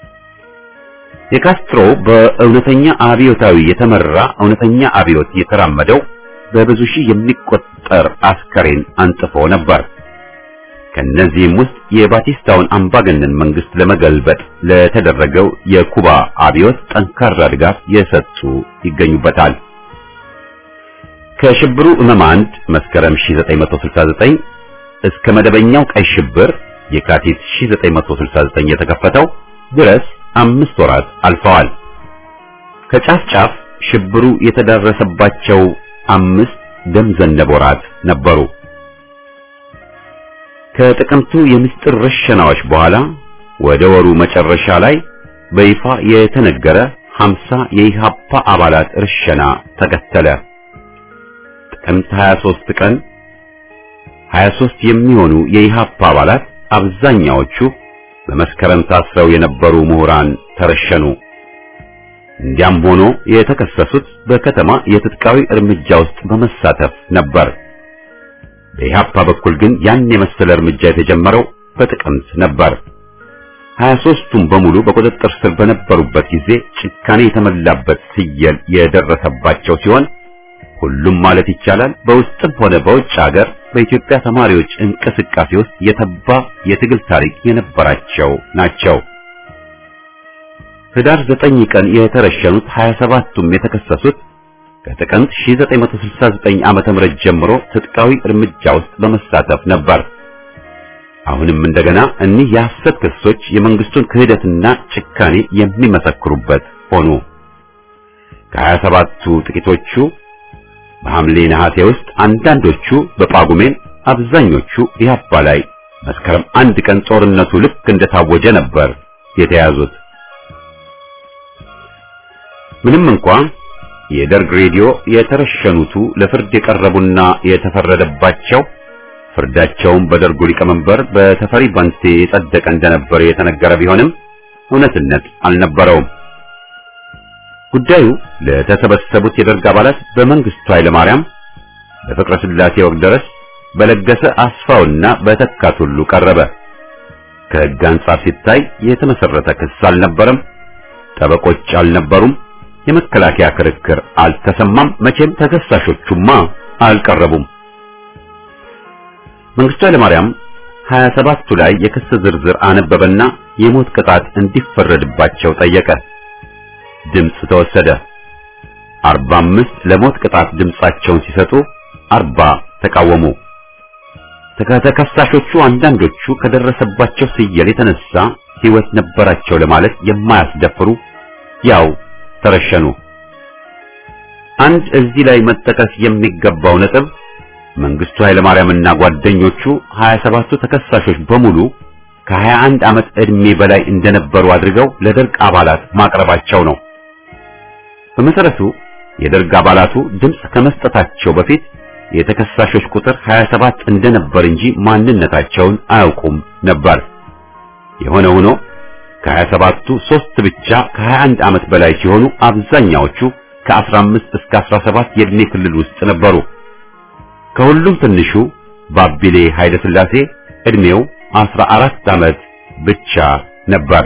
[SPEAKER 1] የካስትሮ በእውነተኛ አብዮታዊ የተመራ እውነተኛ አብዮት የተራመደው በብዙ ሺህ የሚቆጠር አስከሬን አንጥፎ ነበር። ከነዚህም ውስጥ የባቲስታውን አምባገነን መንግስት ለመገልበጥ ለተደረገው የኩባ አብዮት ጠንካራ ድጋፍ የሰጡ ይገኙበታል። ከሽብሩ እመም አንድ መስከረም ሺህ ዘጠኝ መቶ ስልሳ ዘጠኝ እስከ መደበኛው ቀይ ሽብር የካቲት ሺህ ዘጠኝ መቶ ስልሳ ዘጠኝ የተከፈተው ድረስ አምስት ወራት አልፈዋል። ከጫፍ ጫፍ ሽብሩ የተዳረሰባቸው አምስት ደም ዘነብ ወራት ነበሩ። ከጥቅምቱ የምስጢር ረሸናዎች በኋላ ወደ ወሩ መጨረሻ ላይ በይፋ የተነገረ ሀምሳ የኢሃፓ አባላት ረሸና ተከተለ። ጥቅምት ሀያ ሦስት ቀን ሀያ ሦስት የሚሆኑ የኢሃፓ አባላት አብዛኛዎቹ በመስከረም ታስረው የነበሩ ምሁራን ተረሸኑ። እንዲያም ሆኖ የተከሰሱት በከተማ የትጥቃዊ እርምጃ ውስጥ በመሳተፍ ነበር። በኢሃፓ በኩል ግን ያን የመሰለ እርምጃ የተጀመረው በጥቅምት ነበር። ሀያ ሦስቱም በሙሉ በቁጥጥር ስር በነበሩበት ጊዜ ጭካኔ የተመላበት ሲየል የደረሰባቸው ሲሆን ሁሉም ማለት ይቻላል በውስጥም ሆነ በውጭ ሀገር በኢትዮጵያ ተማሪዎች እንቅስቃሴ ውስጥ የተባ የትግል ታሪክ የነበራቸው ናቸው። ህዳር ዘጠኝ ቀን የተረሸኑት ሀያ ሰባቱም የተከሰሱት ከጥቅምት ሺህ ዘጠኝ መቶ ስልሳ ዘጠኝ ዓመተ ምህረት ጀምሮ ትጥቃዊ እርምጃ ውስጥ በመሳተፍ ነበር። አሁንም እንደገና እኒህ የሐሰት ክሶች የመንግስቱን ክህደትና ጭካኔ የሚመሰክሩበት ሆኑ። ከሀያ ሰባቱ ጥቂቶቹ በሐምሌ ነሐሴ ውስጥ፣ አንዳንዶቹ በጳጉሜን፣ አብዛኞቹ ኢህአፓ ላይ መስከረም አንድ ቀን ጦርነቱ ልክ እንደታወጀ ነበር የተያዙት። ምንም እንኳን የደርግ ሬዲዮ የተረሸኑቱ ለፍርድ የቀረቡና የተፈረደባቸው ፍርዳቸውም በደርጉ ሊቀመንበር በተፈሪ ባንቴ የጸደቀ እንደነበር የተነገረ ቢሆንም እውነትነት አልነበረውም። ጉዳዩ ለተሰበሰቡት የደርግ አባላት በመንግስቱ ኃይለ ማርያም፣ በፍቅረ ስላሴ ወግደረስ፣ በለገሰ አስፋውና በተካት ሁሉ ቀረበ። ከሕግ አንጻር ሲታይ የተመሰረተ ክስ አልነበረም። ጠበቆች አልነበሩም። የመከላከያ ክርክር አልተሰማም። መቼም ተከሳሾቹማ አልቀረቡም። መንግስቱ ኃይለ ማርያም ሀያ ሰባቱ ላይ የክስ ዝርዝር አነበበና የሞት ቅጣት እንዲፈረድባቸው ጠየቀ። ድምጽ ተወሰደ። አርባ አምስት ለሞት ቅጣት ድምጻቸውን ሲሰጡ አርባ ተቃወሙ። ተከሳሾቹ አንዳንዶቹ ከደረሰባቸው ሲየል የተነሳ ሕይወት ነበራቸው ለማለት የማያስደፍሩ ያው ተረሸኑ። አንድ እዚህ ላይ መጠቀስ የሚገባው ነጥብ መንግስቱ ኃይለ ማርያምና ጓደኞቹ ሀያ ሰባቱ ተከሳሾች በሙሉ ከሀያ አንድ ዓመት ዕድሜ በላይ እንደነበሩ አድርገው ለደርግ አባላት ማቅረባቸው ነው። በመሰረቱ የደርግ አባላቱ ድምጽ ከመስጠታቸው በፊት የተከሳሾች ቁጥር ሀያ ሰባት እንደነበር እንጂ ማንነታቸውን አያውቁም ነበር። የሆነ ሆኖ ከሀያ ሰባቱ ሶስት ብቻ ከሀያ አንድ ዓመት በላይ ሲሆኑ አብዛኛዎቹ ከአስራ አምስት እስከ አስራ ሰባት የዕድሜ ክልል ውስጥ ነበሩ። ከሁሉም ትንሹ ባቢሌ ኃይለ ሥላሴ ዕድሜው አስራ አራት ዓመት ብቻ ነበር።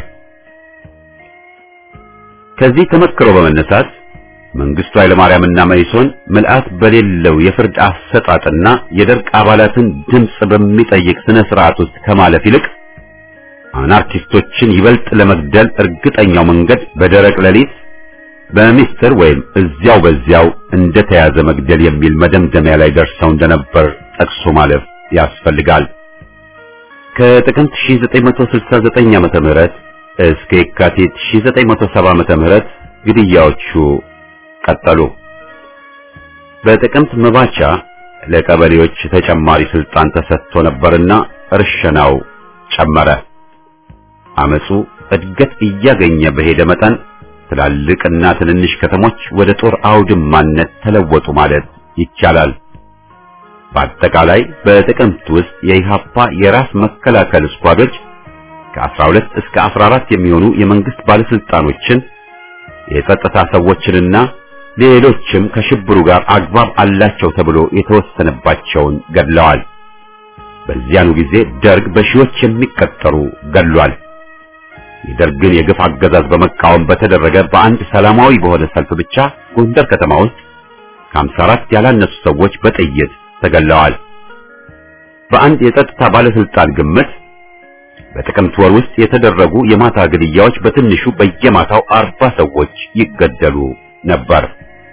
[SPEAKER 1] ከዚህ ተመክሮ በመነሳት መንግስቱ ኃይለ ማርያምና መኢሶን ምልአት በሌለው የፍርድ አሰጣጥና የደርግ አባላትን ድምጽ በሚጠይቅ ስነ ስርዓት ውስጥ ከማለፍ ይልቅ አናርኪስቶችን ይበልጥ ለመግደል እርግጠኛው መንገድ በደረቅ ሌሊት በሚስጥር ወይም እዚያው በዚያው እንደተያዘ መግደል የሚል መደምደሚያ ላይ ደርሰው እንደነበር ጠቅሶ ማለፍ ያስፈልጋል። ከጥቅምት ሺህ ዘጠኝ መቶ ስልሳ ዘጠኝ ዓመተ ምህረት እስከ የካቲት ሺህ ዘጠኝ መቶ ሰባ ዓመተ ምህረት ግድያዎቹ ቀጠሉ። በጥቅምት መባቻ ለቀበሌዎች ተጨማሪ ስልጣን ተሰጥቶ ነበርና እርሸናው ጨመረ። አመጹ እድገት እያገኘ በሄደ መጠን ትላልቅና ትንንሽ ከተሞች ወደ ጦር አውድማነት ተለወጡ ማለት ይቻላል። በአጠቃላይ በጥቅምት ውስጥ የኢሃፓ የራስ መከላከል ስኳዶች ከአስራ ሁለት እስከ አስራ አራት የሚሆኑ የመንግስት ባለስልጣኖችን፣ የጸጥታ ሰዎችንና ሌሎችም ከሽብሩ ጋር አግባብ አላቸው ተብሎ የተወሰነባቸውን ገድለዋል። በዚያኑ ጊዜ ደርግ በሺዎች የሚቆጠሩ ገድሏል። የደርግን የግፍ አገዛዝ በመቃወም በተደረገ በአንድ ሰላማዊ በሆነ ሰልፍ ብቻ ጎንደር ከተማ ውስጥ ከሀምሳ አራት ያላነሱ ሰዎች በጥይት ተገድለዋል። በአንድ የጸጥታ ባለስልጣን ግምት በጥቅምት ወር ውስጥ የተደረጉ የማታ ግድያዎች በትንሹ በየማታው አርባ ሰዎች ይገደሉ ነበር።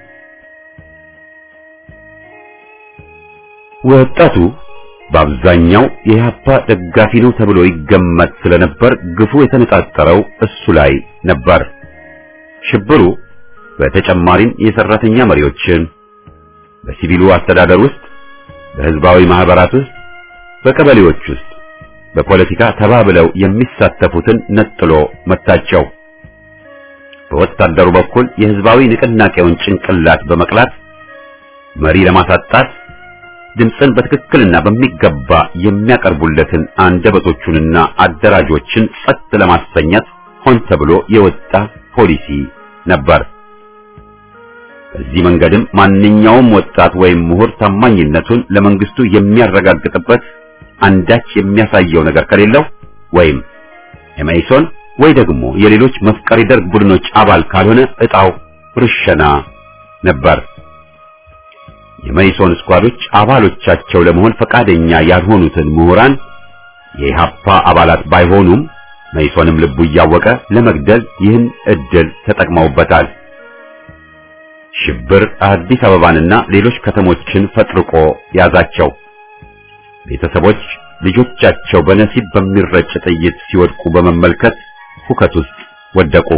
[SPEAKER 1] ወጣቱ በአብዛኛው የኢህአፓ ደጋፊ ነው ተብሎ ይገመት ስለነበር ግፉ የተነጣጠረው እሱ ላይ ነበር። ሽብሩ በተጨማሪም የሰራተኛ መሪዎችን በሲቪሉ አስተዳደር ውስጥ፣ በህዝባዊ ማህበራት ውስጥ፣ በቀበሌዎች ውስጥ በፖለቲካ ተባብለው የሚሳተፉትን ነጥሎ መታቸው። በወታደሩ በኩል የህዝባዊ ንቅናቄውን ጭንቅላት በመቅላት መሪ ለማሳጣት ድምፅን በትክክልና በሚገባ የሚያቀርቡለትን አንደበቶቹንና አደራጆችን ጸጥ ለማሰኘት ሆን ተብሎ የወጣ ፖሊሲ ነበር። በዚህ መንገድም ማንኛውም ወጣት ወይም ምሁር ታማኝነቱን ለመንግስቱ የሚያረጋግጥበት አንዳች የሚያሳየው ነገር ከሌለው ወይም የመኢሶን ወይ ደግሞ የሌሎች መፍቀሪ ደርግ ቡድኖች አባል ካልሆነ እጣው ርሸና ነበር። የመኢሶን ስኳዶች አባሎቻቸው ለመሆን ፈቃደኛ ያልሆኑትን ምሁራን የኢህአፓ አባላት ባይሆኑም መኢሶንም ልቡ እያወቀ ለመግደል ይህን እድል ተጠቅመውበታል። ሽብር አዲስ አበባንና ሌሎች ከተሞችን ፈጥርቆ ያዛቸው። ቤተሰቦች ልጆቻቸው በነሲብ በሚረጭ ጥይት ሲወድቁ በመመልከት ሁከት ውስጥ ወደቁ።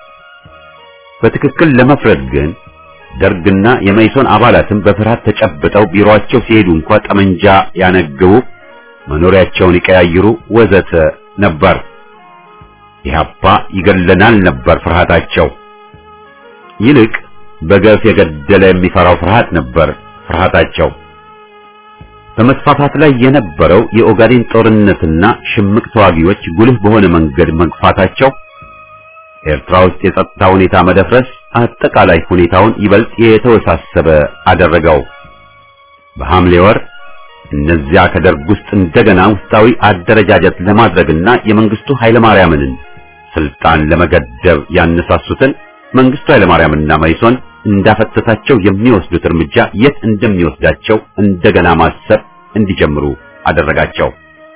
[SPEAKER 1] በትክክል ለመፍረድ ግን ደርግና የመኢሶን አባላትም በፍርሃት ተጨብጠው ቢሮአቸው ሲሄዱ እንኳን ጠመንጃ ያነግቡ፣ መኖሪያቸውን ይቀያይሩ ወዘተ ነበር። ኢህአፓ ይገለናል ነበር ፍርሃታቸው። ይልቅ በገፍ የገደለ የሚፈራው ፍርሃት ነበር ፍርሃታቸው። በመስፋፋት ላይ የነበረው የኦጋዴን ጦርነትና ሽምቅ ተዋጊዎች ጉልህ በሆነ መንገድ መግፋታቸው ኤርትራ ውስጥ የጸጥታ ሁኔታ መደፍረስ አጠቃላይ ሁኔታውን ይበልጥ የተወሳሰበ አደረገው። በሐምሌ ወር እነዚያ ከደርግ ውስጥ እንደገና ውስጣዊ አደረጃጀት ለማድረግና የመንግስቱ ኃይለማርያምን ስልጣን ለመገደብ ያነሳሱትን መንግስቱ ኃይለማርያምና መኢሶን እንዳፈተታቸው የሚወስዱት እርምጃ የት እንደሚወስዳቸው እንደገና ማሰብ እንዲጀምሩ አደረጋቸው።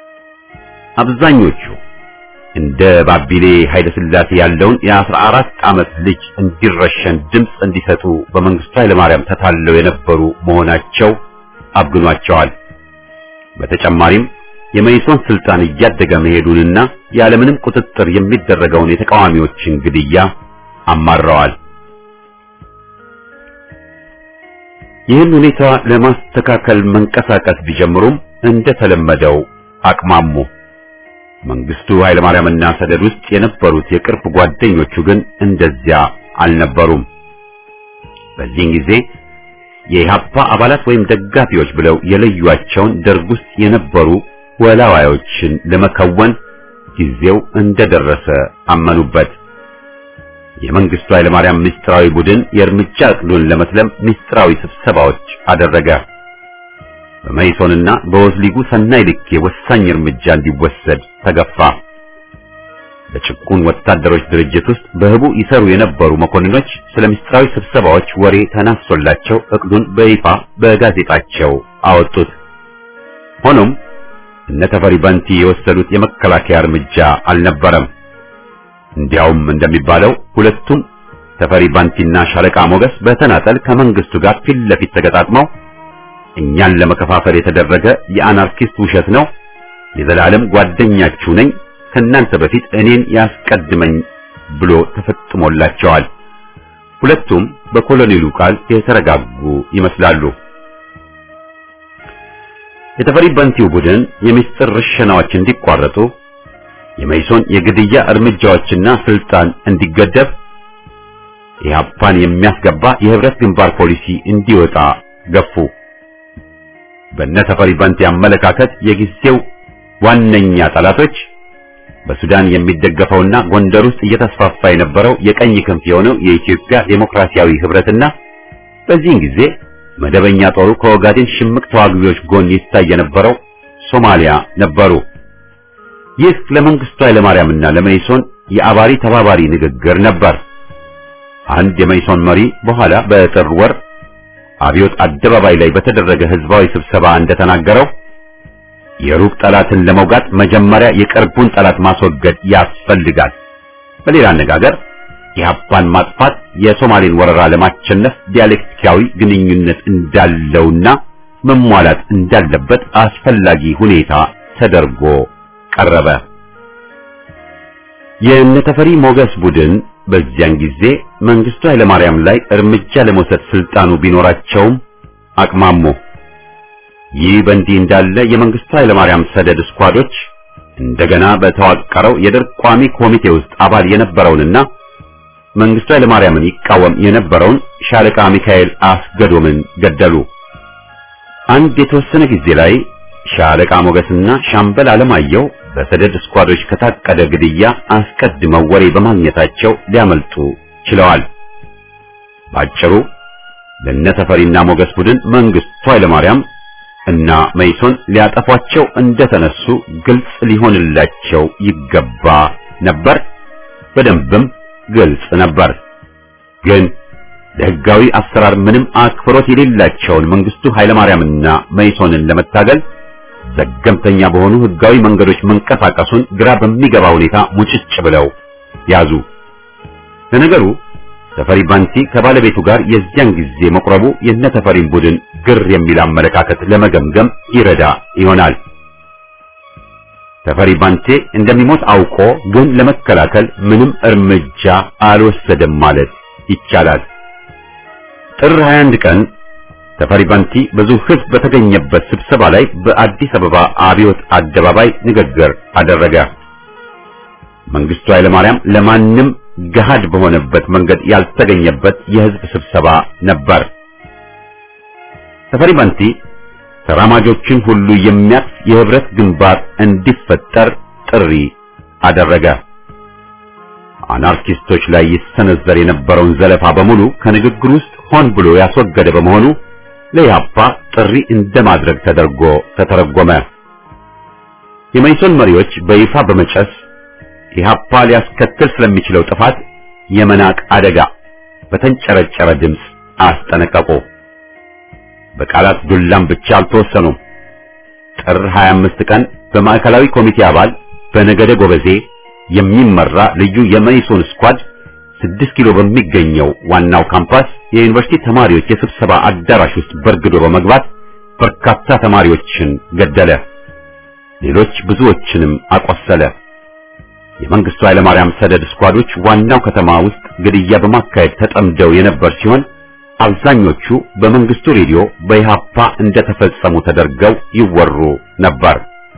[SPEAKER 1] አብዛኞቹ እንደ ባቢሌ ኃይለ ሥላሴ ያለውን የአስራ አራት ዓመት ልጅ እንዲረሸን ድምፅ እንዲሰጡ በመንግስቱ ኃይለማርያም ተታለው የነበሩ መሆናቸው አብግኗቸዋል። በተጨማሪም የመኢሶን ስልጣን እያደገ መሄዱንና ያለምንም ቁጥጥር የሚደረገውን የተቃዋሚዎችን ግድያ አማረዋል። ይህን ሁኔታ ለማስተካከል መንቀሳቀስ ቢጀምሩም እንደተለመደው አቅማሙ። መንግስቱ ኃይለማርያምና ሰደድ ውስጥ የነበሩት የቅርብ ጓደኞቹ ግን እንደዚያ አልነበሩም። በዚህን ጊዜ የኢህአፓ አባላት ወይም ደጋፊዎች ብለው የለዩዋቸውን ደርግ ውስጥ የነበሩ ወላዋዮችን ለመከወን ጊዜው እንደደረሰ አመኑበት። የመንግስቱ ኃይለማርያም ምስጢራዊ ቡድን የእርምጃ ዕቅዱን ለመስለም ምስጢራዊ ስብሰባዎች አደረገ። በመኢሶንና በወዝሊጉ ሰናይ ልኬ ወሳኝ እርምጃ እንዲወሰድ ተገፋ። በጭቁን ወታደሮች ድርጅት ውስጥ በህቡ ይሰሩ የነበሩ መኮንኖች ስለ ምስጢራዊ ስብሰባዎች ወሬ ተናስሶላቸው ዕቅዱን በይፋ በጋዜጣቸው አወጡት። ሆኖም እነ ተፈሪ ባንቲ የወሰዱት የመከላከያ እርምጃ አልነበረም። እንዲያውም እንደሚባለው ሁለቱም ተፈሪ ባንቲና ሻለቃ ሞገስ በተናጠል ከመንግስቱ ጋር ፊት ለፊት ተገጣጥመው እኛን ለመከፋፈል የተደረገ የአናርኪስት ውሸት ነው፣ የዘላለም ጓደኛችሁ ነኝ፣ ከናንተ በፊት እኔን ያስቀድመኝ ብሎ ተፈጥሞላቸዋል። ሁለቱም በኮሎኔሉ ቃል የተረጋጉ ይመስላሉ። የተፈሪ ባንቲው ቡድን የምስጢር ርሸናዎች እንዲቋረጡ፣ የመኢሶን የግድያ እርምጃዎችና ስልጣን እንዲገደብ፣ ኢህአፓን የሚያስገባ የህብረት ግንባር ፖሊሲ እንዲወጣ ገፉ። በነተፈሪ ባንቲ አመለካከት የጊዜው ዋነኛ ጠላቶች በሱዳን የሚደገፈውና ጎንደር ውስጥ እየተስፋፋ የነበረው የቀኝ ክንፍ የሆነው የኢትዮጵያ ዴሞክራሲያዊ ህብረትና በዚህን ጊዜ መደበኛ ጦሩ ከኦጋዴን ሽምቅ ተዋጊዎች ጎን ይታይ የነበረው ሶማሊያ ነበሩ። ይህ ለመንግስቱ ኃይለማርያምና ለመይሶን የአባሪ ተባባሪ ንግግር ነበር። አንድ የመይሶን መሪ በኋላ በጥር ወር አብዮት አደባባይ ላይ በተደረገ ህዝባዊ ስብሰባ እንደተናገረው የሩቅ ጠላትን ለመውጋት መጀመሪያ የቅርቡን ጠላት ማስወገድ ያስፈልጋል። በሌላ አነጋገር ኢህአፓን ማጥፋት የሶማሌን ወረራ ለማሸነፍ ዲያሌክቲካዊ ግንኙነት እንዳለውና መሟላት እንዳለበት አስፈላጊ ሁኔታ ተደርጎ ቀረበ። የነተፈሪ ሞገስ ቡድን በዚያን ጊዜ መንግስቱ ኃይለማርያም ላይ እርምጃ ለመውሰድ ስልጣኑ ቢኖራቸውም አቅማሙ። ይህ በእንዲህ እንዳለ የመንግስቱ ኃይለማርያም ሰደድ ስኳዶች እንደገና በተዋቀረው የደርግ ቋሚ ኮሚቴ ውስጥ አባል የነበረውንና መንግስቱ ኃይለማርያምን ይቃወም የነበረውን ሻለቃ ሚካኤል አስገዶምን ገደሉ። አንድ የተወሰነ ጊዜ ላይ ሻለቃ ሞገስና ሻምበል አለማየሁ በሰደድ ስኳዶች ከታቀደ ግድያ አስቀድመው ወሬ በማግኘታቸው ሊያመልጡ ችለዋል። ባጭሩ ለነተፈሪና ሞገስ ቡድን መንግስቱ ኃይለማርያም እና መይሶን ሊያጠፏቸው እንደተነሱ ግልጽ ሊሆንላቸው ይገባ ነበር። በደንብም ግልጽ ነበር። ግን ለህጋዊ አሰራር ምንም አክብሮት የሌላቸውን መንግስቱ ኃይለማርያምና መይሶንን ለመታገል ዘገምተኛ በሆኑ ህጋዊ መንገዶች መንቀሳቀሱን ግራ በሚገባ ሁኔታ ሙጭጭ ብለው ያዙ። ለነገሩ ተፈሪ ባንቲ ከባለቤቱ ጋር የዚያን ጊዜ መቁረቡ የነተፈሪን ቡድን ግር የሚል አመለካከት ለመገምገም ይረዳ ይሆናል። ተፈሪ ባንቴ እንደሚሞት አውቆ ግን ለመከላከል ምንም እርምጃ አልወሰደም ማለት ይቻላል። ጥር ሃያ አንድ ቀን ተፈሪ ባንቲ ብዙ ህዝብ በተገኘበት ስብሰባ ላይ በአዲስ አበባ አብዮት አደባባይ ንግግር አደረገ። መንግስቱ ኃይለማርያም ለማንም ገሃድ በሆነበት መንገድ ያልተገኘበት የህዝብ ስብሰባ ነበር። ተፈሪ ባንቲ ተራማጆችን ሁሉ የሚያቅፍ የህብረት ግንባር እንዲፈጠር ጥሪ አደረገ። አናርኪስቶች ላይ ይሰነዘር የነበረውን ዘለፋ በሙሉ ከንግግሩ ውስጥ ሆን ብሎ ያስወገደ በመሆኑ ለኢህአፓ ጥሪ እንደማድረግ ተደርጎ ተተረጎመ። የመይሶን መሪዎች በይፋ በመጨስ ኢህአፓ ሊያስከትል ስለሚችለው ጥፋት የመናቅ አደጋ በተንጨረጨረ ድምፅ አስጠነቀቁ። በቃላት ዱላም ብቻ አልተወሰኑም። ጥር ሃያ አምስት ቀን በማዕከላዊ ኮሚቴ አባል በነገደ ጎበዜ የሚመራ ልዩ የመይሶን ስኳድ ስድስት ኪሎ በሚገኘው ዋናው ካምፓስ የዩኒቨርሲቲ ተማሪዎች የስብሰባ አዳራሽ ውስጥ በርግዶ በመግባት በርካታ ተማሪዎችን ገደለ። ሌሎች ብዙዎችንም አቆሰለ። የመንግስቱ ኃይለማርያም ሰደድ ስኳዶች ዋናው ከተማ ውስጥ ግድያ በማካሄድ ተጠምደው የነበር ሲሆን አብዛኞቹ በመንግስቱ ሬዲዮ በኢህአፓ እንደተፈጸሙ ተደርገው ይወሩ ነበር።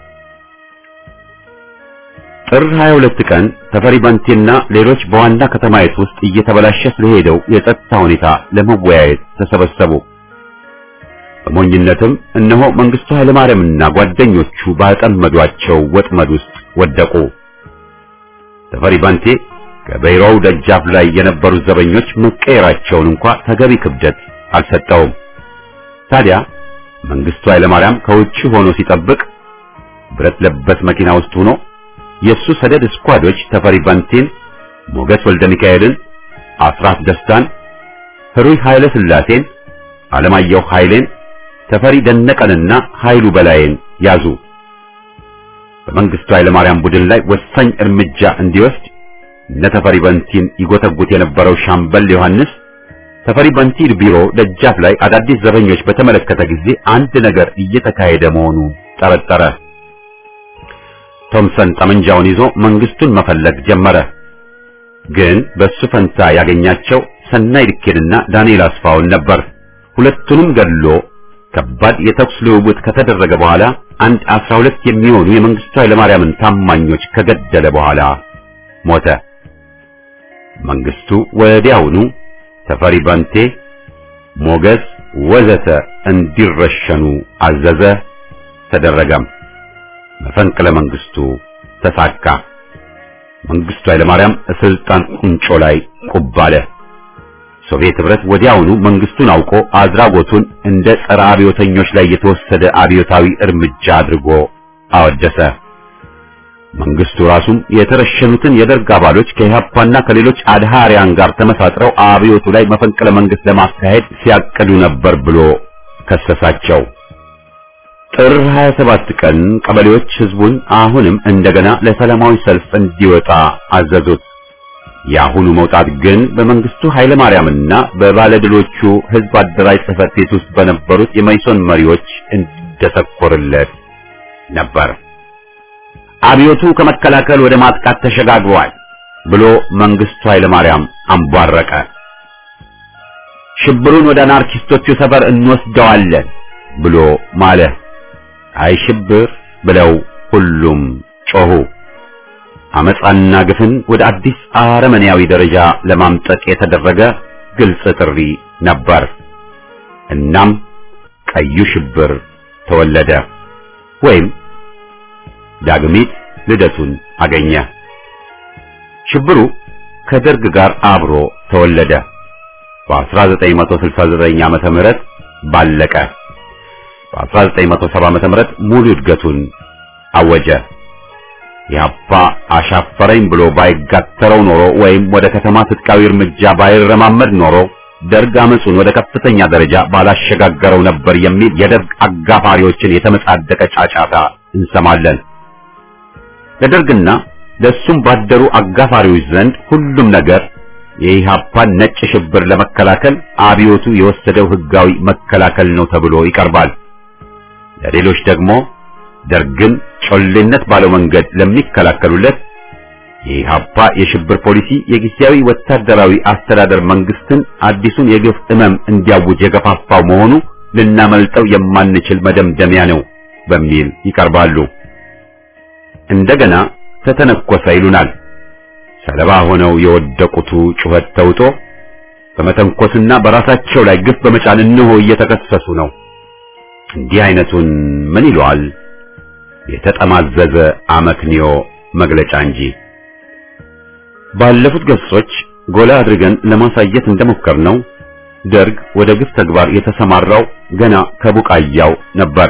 [SPEAKER 1] ጥር ሃያ ሁለት ቀን ተፈሪ ባንቲና ሌሎች በዋና ከተማይቱ ውስጥ እየተበላሸ ስለሄደው የጸጥታ ሁኔታ ለመወያየት ተሰበሰቡ። በሞኝነትም እነሆ መንግስቱ ኃይለማርያምና ጓደኞቹ ባጠመዷቸው ወጥመድ ውስጥ ወደቁ። ተፈሪ ባንቴ ከበይሮው ደጃፍ ላይ የነበሩ ዘበኞች መቀየራቸውን እንኳን ተገቢ ክብደት አልሰጠውም። ታዲያ መንግስቱ ኃይለማርያም ከውጪ ሆኖ ሲጠብቅ ብረት ለበስ መኪና ውስጥ ሆኖ የሱ ሰደድ ስኳዶች ተፈሪ ባንቴን፣ ሞገስ ወልደ ሚካኤልን፣ አስራት ደስታን፣ ህሩይ ኃይለ ሥላሴን፣ አለማየሁ ኃይሌን፣ ተፈሪ ደነቀንና ኃይሉ በላይን ያዙ። በመንግስቱ ኃይለማርያም ቡድን ላይ ወሳኝ እርምጃ እንዲወስድ ለተፈሪ ባንቲን ይጎተጉት የነበረው ሻምበል ዮሐንስ ተፈሪ ባንቲ ቢሮ ደጃፍ ላይ አዳዲስ ዘበኞች በተመለከተ ጊዜ አንድ ነገር እየተካሄደ መሆኑ ጠረጠረ። ቶምሰን ጠመንጃውን ይዞ መንግስቱን መፈለግ ጀመረ። ግን በሱ ፈንታ ያገኛቸው ሰናይ ልኬንና ዳንኤል አስፋውን ነበር። ሁለቱንም ገድሎ ከባድ የተኩስ ልውውጥ ከተደረገ በኋላ አንድ አስራ ሁለት የሚሆኑ የመንግስቱ ኃይለማርያምን ታማኞች ከገደለ በኋላ ሞተ። መንግስቱ ወዲያውኑ ተፈሪ ባንቴ፣ ሞገስ ወዘተ እንዲረሸኑ አዘዘ። ተደረገም። መፈንቅለ መንግስቱ ተሳካ። መንግስቱ ኃይለማርያም ስልጣን ቁንጮ ላይ ቁብ አለ። ሶቪየት ህብረት ወዲያውኑ መንግስቱን አውቆ አድራጎቱን እንደ ጸረ አብዮተኞች ላይ የተወሰደ አብዮታዊ እርምጃ አድርጎ አወደሰ። መንግስቱ ራሱም የተረሸኑትን የደርግ አባሎች ከኢህአፓና ከሌሎች አድሃሪያን ጋር ተመሳጥረው አብዮቱ ላይ መፈንቅለ መንግስት ለማካሄድ ሲያቅዱ ነበር ብሎ ከሰሳቸው። ጥር ሃያ ሰባት ቀን ቀበሌዎች ህዝቡን አሁንም እንደገና ለሰላማዊ ሰልፍ እንዲወጣ አዘዙት። የአሁኑ መውጣት ግን በመንግስቱ ኃይለ ማርያምና በባለድሎቹ ህዝብ አደራጅ ጽሕፈት ቤት ውስጥ በነበሩት የመይሶን መሪዎች እንዲተሰኮርለት ነበር። አብዮቱ ከመከላከል ወደ ማጥቃት ተሸጋግሯል ብሎ መንግስቱ ኃይለ ማርያም አንቧረቀ። ሽብሩን ወደ አናርኪስቶቹ ሰፈር እንወስደዋለን ብሎ ማለ። አይ ሽብር ብለው ሁሉም ጮሁ። አመጻና ግፍን ወደ አዲስ አረመኔያዊ ደረጃ ለማምጠቅ የተደረገ ግልጽ ጥሪ ነበር። እናም ቀዩ ሽብር ተወለደ ወይም ዳግሚት ልደቱን አገኘ። ሽብሩ ከደርግ ጋር አብሮ ተወለደ። በ1969 ዓመተ ምህረት ባለቀ። በ1970 ዓመተ ምህረት ሙሉ እድገቱን አወጀ። ያፓ አሻፈረኝ ብሎ ባይጋተረው ኖሮ ወይም ወደ ከተማ ትጥቃዊ እርምጃ ባይረማመድ ኖሮ ደርግ አመጹን ወደ ከፍተኛ ደረጃ ባላሸጋገረው ነበር የሚል የደርግ አጋፋሪዎችን የተመጻደቀ ጫጫታ እንሰማለን። ለደርግና ለሱም ባደሩ አጋፋሪዎች ዘንድ ሁሉም ነገር የኢህአፓን ነጭ ሽብር ለመከላከል አብዮቱ የወሰደው ህጋዊ መከላከል ነው ተብሎ ይቀርባል። ለሌሎች ደግሞ ደርግን ጮሌነት ባለው መንገድ ለሚከላከሉለት የኢህአፓ የሽብር ፖሊሲ የጊዜያዊ ወታደራዊ አስተዳደር መንግስትን አዲሱን የግፍ እመም እንዲያውጅ የገፋፋው መሆኑ ልናመልጠው የማንችል መደምደሚያ ነው በሚል ይቀርባሉ። እንደገና ተተነኮሰ ይሉናል። ሰለባ ሆነው የወደቁቱ ጩኸት ተውጦ በመተንኮስና በራሳቸው ላይ ግፍ በመጫን እንሆ እየተከሰሱ ነው። እንዲህ አይነቱን ምን ይሏል? የተጠማዘዘ አመክንዮ መግለጫ እንጂ። ባለፉት ገጾች ጎላ አድርገን ለማሳየት እንደሞከርነው ደርግ ወደ ግፍ ተግባር የተሰማራው ገና ከቡቃያው ነበር።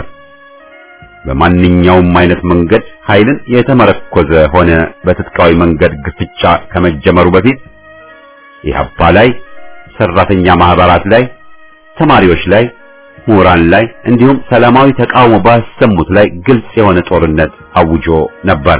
[SPEAKER 1] በማንኛውም አይነት መንገድ ኃይልን የተመረኮዘ ሆነ በትጥቃዊ መንገድ ግፍጫ ከመጀመሩ በፊት ኢህአፓ ላይ፣ ሰራተኛ ማህበራት ላይ፣ ተማሪዎች ላይ፣ ምሁራን ላይ እንዲሁም ሰላማዊ ተቃውሞ ባሰሙት ላይ ግልጽ የሆነ ጦርነት አውጆ ነበር።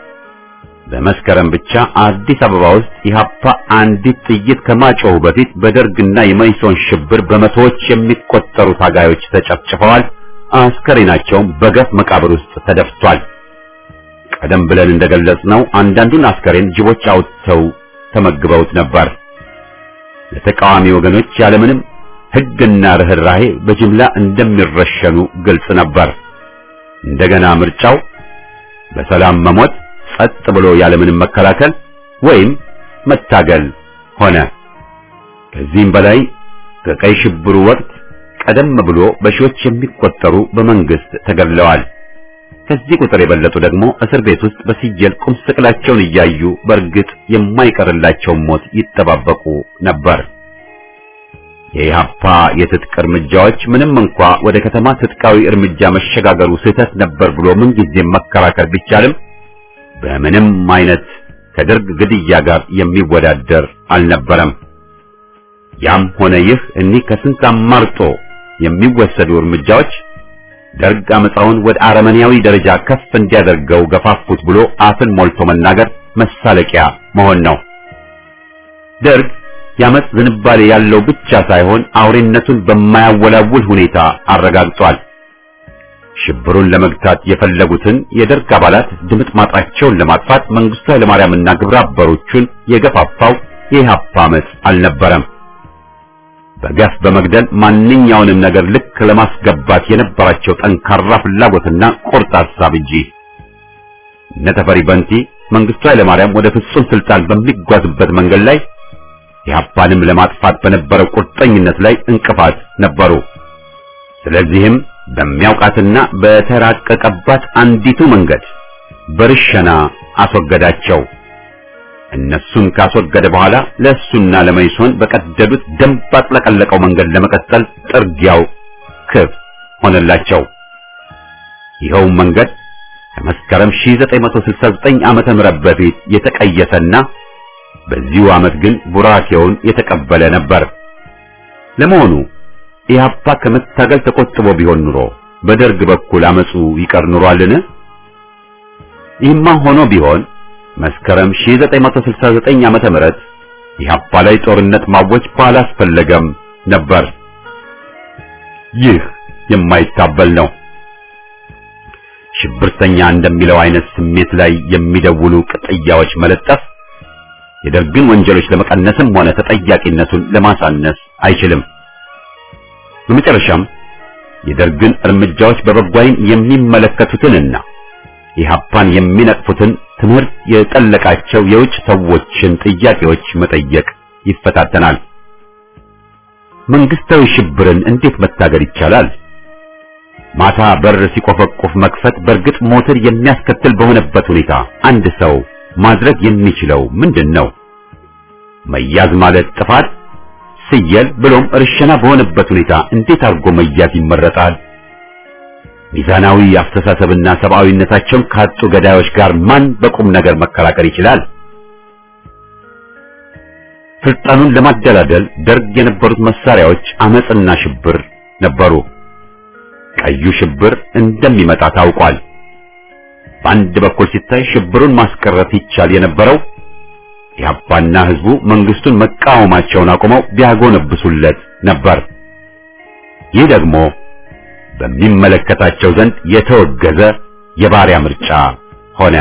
[SPEAKER 1] በመስከረም ብቻ አዲስ አበባ ውስጥ ኢህአፓ አንዲት ጥይት ከማጮሁ በፊት በደርግና የመይሶን ሽብር በመቶዎች የሚቆጠሩ ታጋዮች ተጨፍጭፈዋል። አስከሬናቸውም በገፍ መቃብር ውስጥ ተደፍቷል። ቀደም ብለን እንደገለጽነው አንዳንዱን አስከሬን ጅቦች አውጥተው ተመግበውት ነበር። ለተቃዋሚ ወገኖች ያለምንም ሕግና ርህራሄ በጅምላ እንደሚረሸኑ ግልጽ ነበር። እንደገና ምርጫው በሰላም መሞት፣ ጸጥ ብሎ ያለምንም መከላከል ወይም መታገል ሆነ። ከዚህም በላይ ከቀይ ሽብሩ ወቅት ቀደም ብሎ በሺዎች የሚቆጠሩ በመንግስት ተገድለዋል። ከዚህ ቁጥር የበለጡ ደግሞ እስር ቤት ውስጥ በሲጀል ቁም ስቅላቸውን እያዩ በእርግጥ የማይቀርላቸው ሞት ይጠባበቁ ነበር። የኢህአፓ የትጥቅ እርምጃዎች ምንም እንኳ ወደ ከተማ ትጥቃዊ እርምጃ መሸጋገሩ ስህተት ነበር ብሎ ምን ጊዜም መከራከር ቢቻልም በምንም አይነት ከደርግ ግድያ ጋር የሚወዳደር አልነበረም። ያም ሆነ ይህ እኒህ ከስንት አማርጦ የሚወሰዱ እርምጃዎች ደርግ አመጻውን ወደ አረመኔያዊ ደረጃ ከፍ እንዲያደርገው ገፋፉት ብሎ አፍን ሞልቶ መናገር መሳለቂያ መሆን ነው። ደርግ ያመጽ ዝንባሌ ያለው ብቻ ሳይሆን አውሬነቱን በማያወላውል ሁኔታ አረጋግጧል። ሽብሩን ለመግታት የፈለጉትን የደርግ አባላት ድምጥ ማጣቸውን ለማጥፋት መንግስቱ ኃይለማርያምና ግብረ አበሮቹን የገፋፋው የኢህአፓ አመጽ አልነበረም። በገፍ በመግደል ማንኛውንም ነገር ልክ ለማስገባት የነበራቸው ጠንካራ ፍላጎትና ቁርጥ ሐሳብ እንጂ። እነ ተፈሪ በንቲ መንግስቱ ኃይለማርያም ወደ ፍጹም ስልጣን በሚጓዝበት መንገድ ላይ ኢህአፓንም ለማጥፋት በነበረው ቁርጠኝነት ላይ እንቅፋት ነበሩ። ስለዚህም በሚያውቃትና በተራቀቀባት አንዲቱ መንገድ በርሸና አስወገዳቸው። እነሱን ካስወገደ በኋላ ለእሱና ለመይሶን በቀደዱት ደም ባጥለቀለቀው መንገድ ለመቀጠል ጥርጊያው ክፍት ሆነላቸው። ይኸው መንገድ ከመስከረም ሺህ ዘጠኝ መቶ ስልሳ ዘጠኝ ዓመተ ምህረት በፊት የተቀየሰና በዚሁ ዓመት ግን ቡራኬውን የተቀበለ ነበር። ለመሆኑ ኢህአፓ ከመታገል ተቆጥቦ ቢሆን ኑሮ በደርግ በኩል አመጹ ይቀር ኑሯልን? ይህማ ሆኖ ቢሆን መስከረም ሺህ ዘጠኝ መቶ ስልሳ ዘጠኝ ዓመተ ምህረት ኢህአፓ ላይ ጦርነት ማወጅ ባላስፈለገም ነበር። ይህ የማይታበል ነው። ሽብርተኛ እንደሚለው አይነት ስሜት ላይ የሚደውሉ ቅጥያዎች መለጠፍ የደርግን ወንጀሎች ለመቀነስም ሆነ ተጠያቂነቱን ለማሳነስ አይችልም። በመጨረሻም የደርግን እርምጃዎች በበጎ ዓይን የሚመለከቱትንና ኢህአፓን የሚነቅፉትን ትምህርት የጠለቃቸው የውጭ ሰዎችን ጥያቄዎች መጠየቅ ይፈታተናል። መንግስታዊ ሽብርን እንዴት መታገል ይቻላል? ማታ በር ሲቆፈቆፍ መክፈት በእርግጥ ሞትን የሚያስከትል በሆነበት ሁኔታ አንድ ሰው ማድረግ የሚችለው ምንድነው? መያዝ ማለት ጥፋት፣ ስየል ብሎም እርሽና በሆነበት ሁኔታ እንዴት አድርጎ መያዝ ይመረጣል? ሚዛናዊ አስተሳሰብና ሰብአዊነታቸውን ካጡ ገዳዮች ጋር ማን በቁም ነገር መከራከር ይችላል? ስልጣኑን ለማደላደል ደርግ የነበሩት መሳሪያዎች አመጽና ሽብር ነበሩ። ቀዩ ሽብር እንደሚመጣ ታውቋል። በአንድ በኩል ሲታይ ሽብሩን ማስቀረት ይቻል የነበረው ኢህአፓና ህዝቡ መንግስቱን መቃወማቸውን አቁመው ቢያጎነብሱለት ነበር። ይህ ደግሞ በሚመለከታቸው ዘንድ የተወገዘ የባሪያ ምርጫ ሆነ።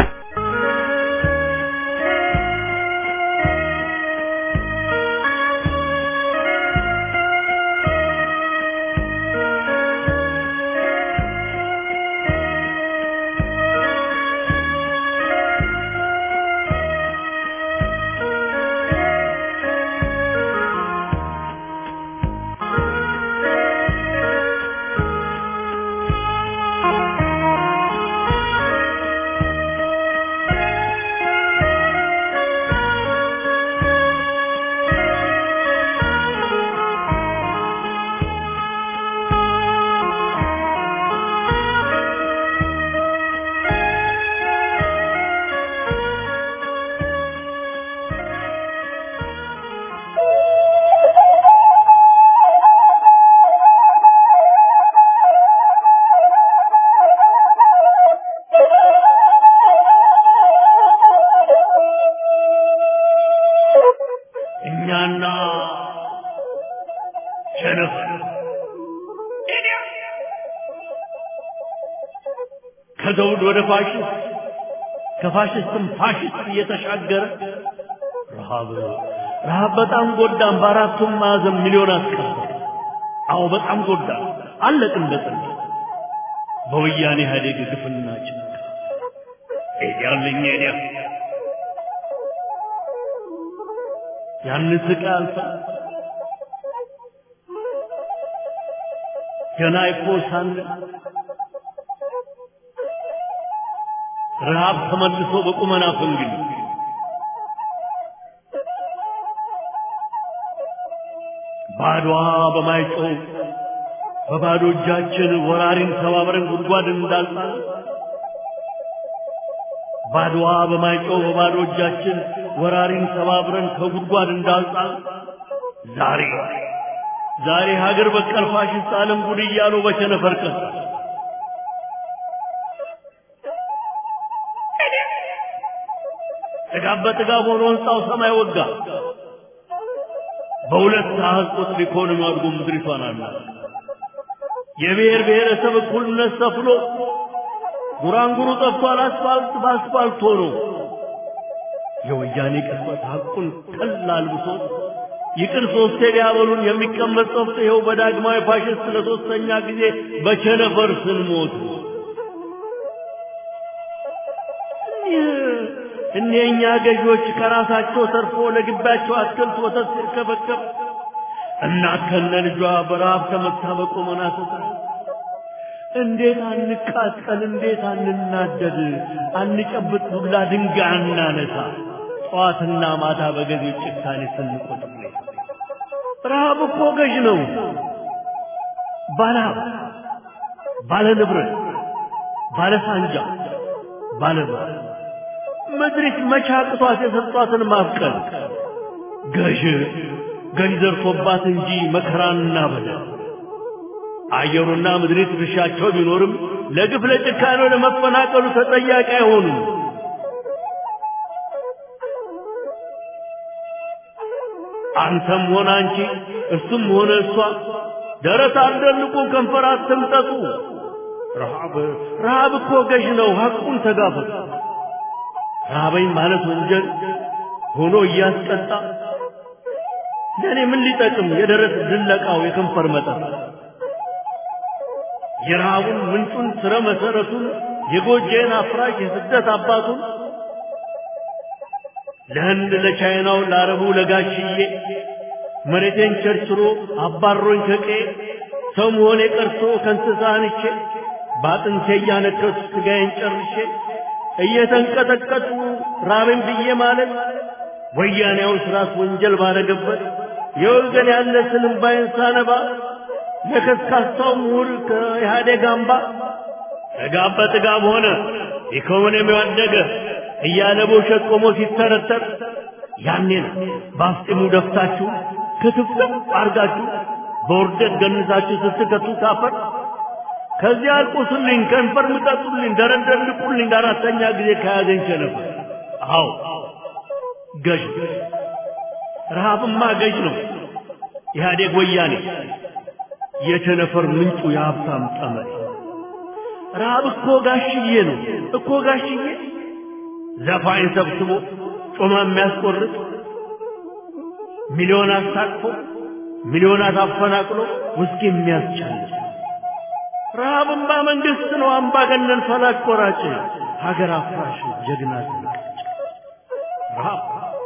[SPEAKER 2] ከዘውድ ወደ ፋሽስት ከፋሽስትም ፋሽስት እየተሻገረ ረሃብ ረሃብ በጣም ጎዳን። በአራቱም ማዕዘን ሚሊዮን አስቀረ። አዎ በጣም ጎዳን። አለቅን በጥል በወያኔ ኢህአዴግ ግፍና ጭንቅ እያለኝ እኔ ያን ስቃይ አልፈ ገና ይቆሳን ረሃብ ተመልሶ በቁመና ፈንግል ባድዋ በማይጮህ በባዶ እጃችን ወራሪን ተባብረን ጉድጓድ እንዳልጣል ባድዋ በማይጮህ በባዶ እጃችን ወራሪን ተባብረን ከጉድጓድ እንዳልጣል ዛሬ ዛሬ ሀገር በቀል ፋሽስት ዓለም ጉድ እያሉ በቸነፈር ቀስ ጥጋብ በጥጋብ ሆኖ ሕንጻው ሰማይ ወጋ። በሁለት አሃዝ ቁጥር ኢኮኖሚ አድጎ ምድሪቷን አለ። የብሔር ብሔረሰብ እኩልነት ሰፍኖ ጉራንጉሩ ጠፍቷል። አስፋልት በአስፋልት ሆኖ የወያኔ ቅጽበት ሐቁን ቀላል ብሶት ይቅር ሶስቴ ሊያበሉን የሚቀመጥ ጸፍት ይኸው በዳግማዊ ፋሽስት ለሶስተኛ ጊዜ በቸነፈር ስንሞት እነኛ ገዢዎች ከራሳቸው ተርፎ ለግባቸው አትክልት ወተት ሲርከበከብ እና ከነ ልጇ በረሃብ ተመታ በቆመና ተሰራ። እንዴት አንቃጠል፣ እንዴት አንናደድ፣ አንጨብጥ ዱላ ድንጋይ አናነሳ። ጠዋትና ማታ በገዢው ጭካኔ ስንቆጥር ረሃብ እኮ ገዥ ነው። ባለሀብት፣ ባለ ንብረት፣ ባለ ሳንጃ፣ ባለ ባለ ምድሪት መቻቅቷት የሰጧትን ማፍቀር ገዥ ገዥ ዘርፎባት እንጂ መከራና በደል አየሩና ምድሪት ድርሻቸው ቢኖርም ለግፍ ለጭካኔው ለመፈናቀሉ ተጠያቂ አይሆኑም። አንተም ሆነ አንቺ እሱም ሆነ እሷ ደረት አትደልቁ፣ ከንፈር አትምጠጡ። ረሃብ ረሃብ እኮ ገዥ ነው፣ ሐቁን ተጋፈጡ። ረሃበኝ ማለት ወንጀል ሆኖ እያስቀጣ ለኔ ምን ሊጠቅም የደረት ድለቃው የከንፈር መጠጥ? የረሃቡን ምንጩን ስረ መሰረቱን የጎጄን አፍራሽ የስደት አባቱን ለህንድ ለቻይናው ለአረቡ ለጋሽዬ መሬቴን ቸርችሮ አባሮኝ ከቄ ሰው መሆኔ ቀርቶ ከእንስሳ አንቼ ባጥንቴ እያነከሱ ስጋዬን ጨርሼ እየተንቀጠቀጡ ራበኝ ብዬ ማለት ወያኔው ስራስ ወንጀል ባረገበት የወገን ያለ ስንም ባይን ሳነባ ለከስካሳው ምሁር ከኢህአዴግ አምባ ጥጋብ በጥጋብ ሆነ ኢኮኖሚው ያደገ እያለ በውሸት ቆሞ ሲተረተር ያኔ ነው ባፍጥሙ ደፍታችሁ ክትፍት አርጋችሁ በውርደት ገንዛችሁ ስትከቱ ካፈር ከዚያ አልቁስልኝ ከንፈር ምጠጡልኝ ደረደልቁልኝ አራተኛ ጊዜ ከያዘኝ ቸነፈ። አዎ ገዥ ረሃብማ ገዥ ነው። ኢህአዴግ ወያኔ የቸነፈር ምንጩ የሀብታም ጠመኔ። ረሃብ እኮ ጋሽዬ ነው እኮ ጋሽዬ ዘፋኝ ሰብስቦ ጮማ የሚያስቆርጥ ሚሊዮን አስታቅፎ ሚሊዮናት አፈናቅሎ ውስኪ የሚያስጨልጥ ረሃብማ መንግስት ነው አምባገነን ፈላጭ ቆራጭ ሀገር አፍራሽ ጀግና ትንቅ ረሃብ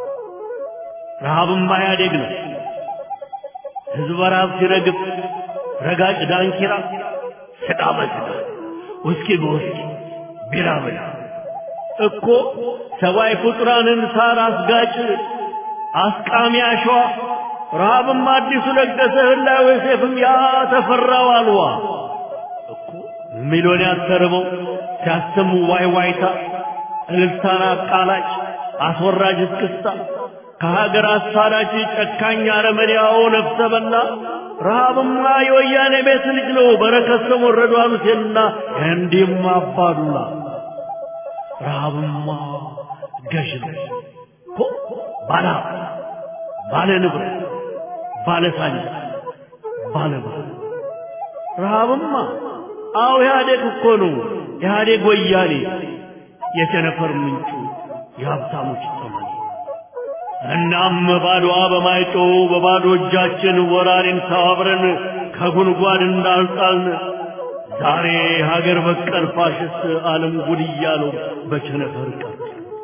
[SPEAKER 2] ረሃብማ ኢህአዴግ ነው። ህዝብ ረሃብ ሲረግብ ረጋጭ ዳንኪራ ስጋ በስጋ ውስኪ በውስኪ ቢራ በላ እኮ ሰባይ ፍጡራንን ሳር አስጋጭ አስቃሚ አሸዋ ረሃብማ አዲሱ ለገሰ ህላዌ ሴፍም ያ ተፈራው አልዋ እኮ ሚሊዮን ያተርበው ሲያሰሙ ዋይ ዋይታ እልልታና ቃላጭ አስወራጅ እስክስታ ከሀገር አሳዳጅ ጨካኝ አረመኔያው ነፍሰ በላ ረሃብማ የወያኔ ቤት ልጅ ነው በረከት ተወረዱ አሉትና እንዲህም አባዱላ ረሃብማ ገዥ ነው እኮ ባላ ባለ ንብረት ባለ ሳንጃ ባለ ባለ ረሃብማ አዎ ኢህአዴግ እኮ ነው ኢህአዴግ ወያኔ የቸነፈር ምንጩ የሀብታሞች ጠመኔ። እናም ባዶዋ በማይጮው በባዶ እጃችን ወራሪን ተባብረን ከጉድጓድ እንዳልጣልን ዛሬ ሀገር በቀል ፋሽስት ዓለም ጉድ እያለው በቸነፈር ቀጥ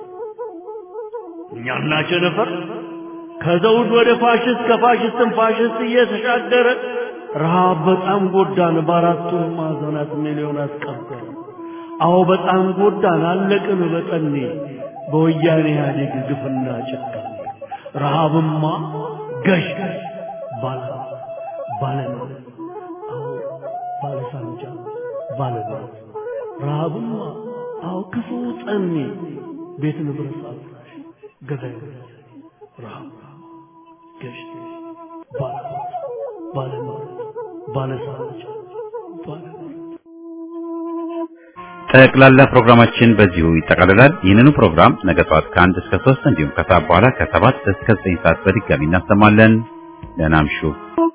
[SPEAKER 2] እኛና ቸነፈር ከዘውድ ወደ ፋሽስት ከፋሽስትም ፋሽስት እየተሻገረ ረሃብ በጣም ጎዳን በአራቱም ማዕዘናት ሚሊዮናት ቀበረ። አዎ በጣም ጎዳን አለቅን በጠኔ በወያኔ ኢህአዴግ ግፍና ጭካኔ። ረሃብማ ገዥ ባለ ባለ ነው አዎ ባለ ሳንጃ ባለ ነው ረሃብማ አዎ ክፉ ጠኔ ቤት ንብረት አፍራሽ ገዳይ ረሃብ ገዥ ባለ ባለ ነው ባለ ሳንጃ ባለ
[SPEAKER 1] ጠቅላላ ፕሮግራማችን በዚሁ ይጠቃልላል። ይህንኑ ፕሮግራም ነገ ጠዋት ከአንድ እስከ ሶስት እንዲሁም ከሰዓት በኋላ ከሰባት እስከ ዘጠኝ ሰዓት በድጋሚ እናሰማለን። ደህና እምሹ።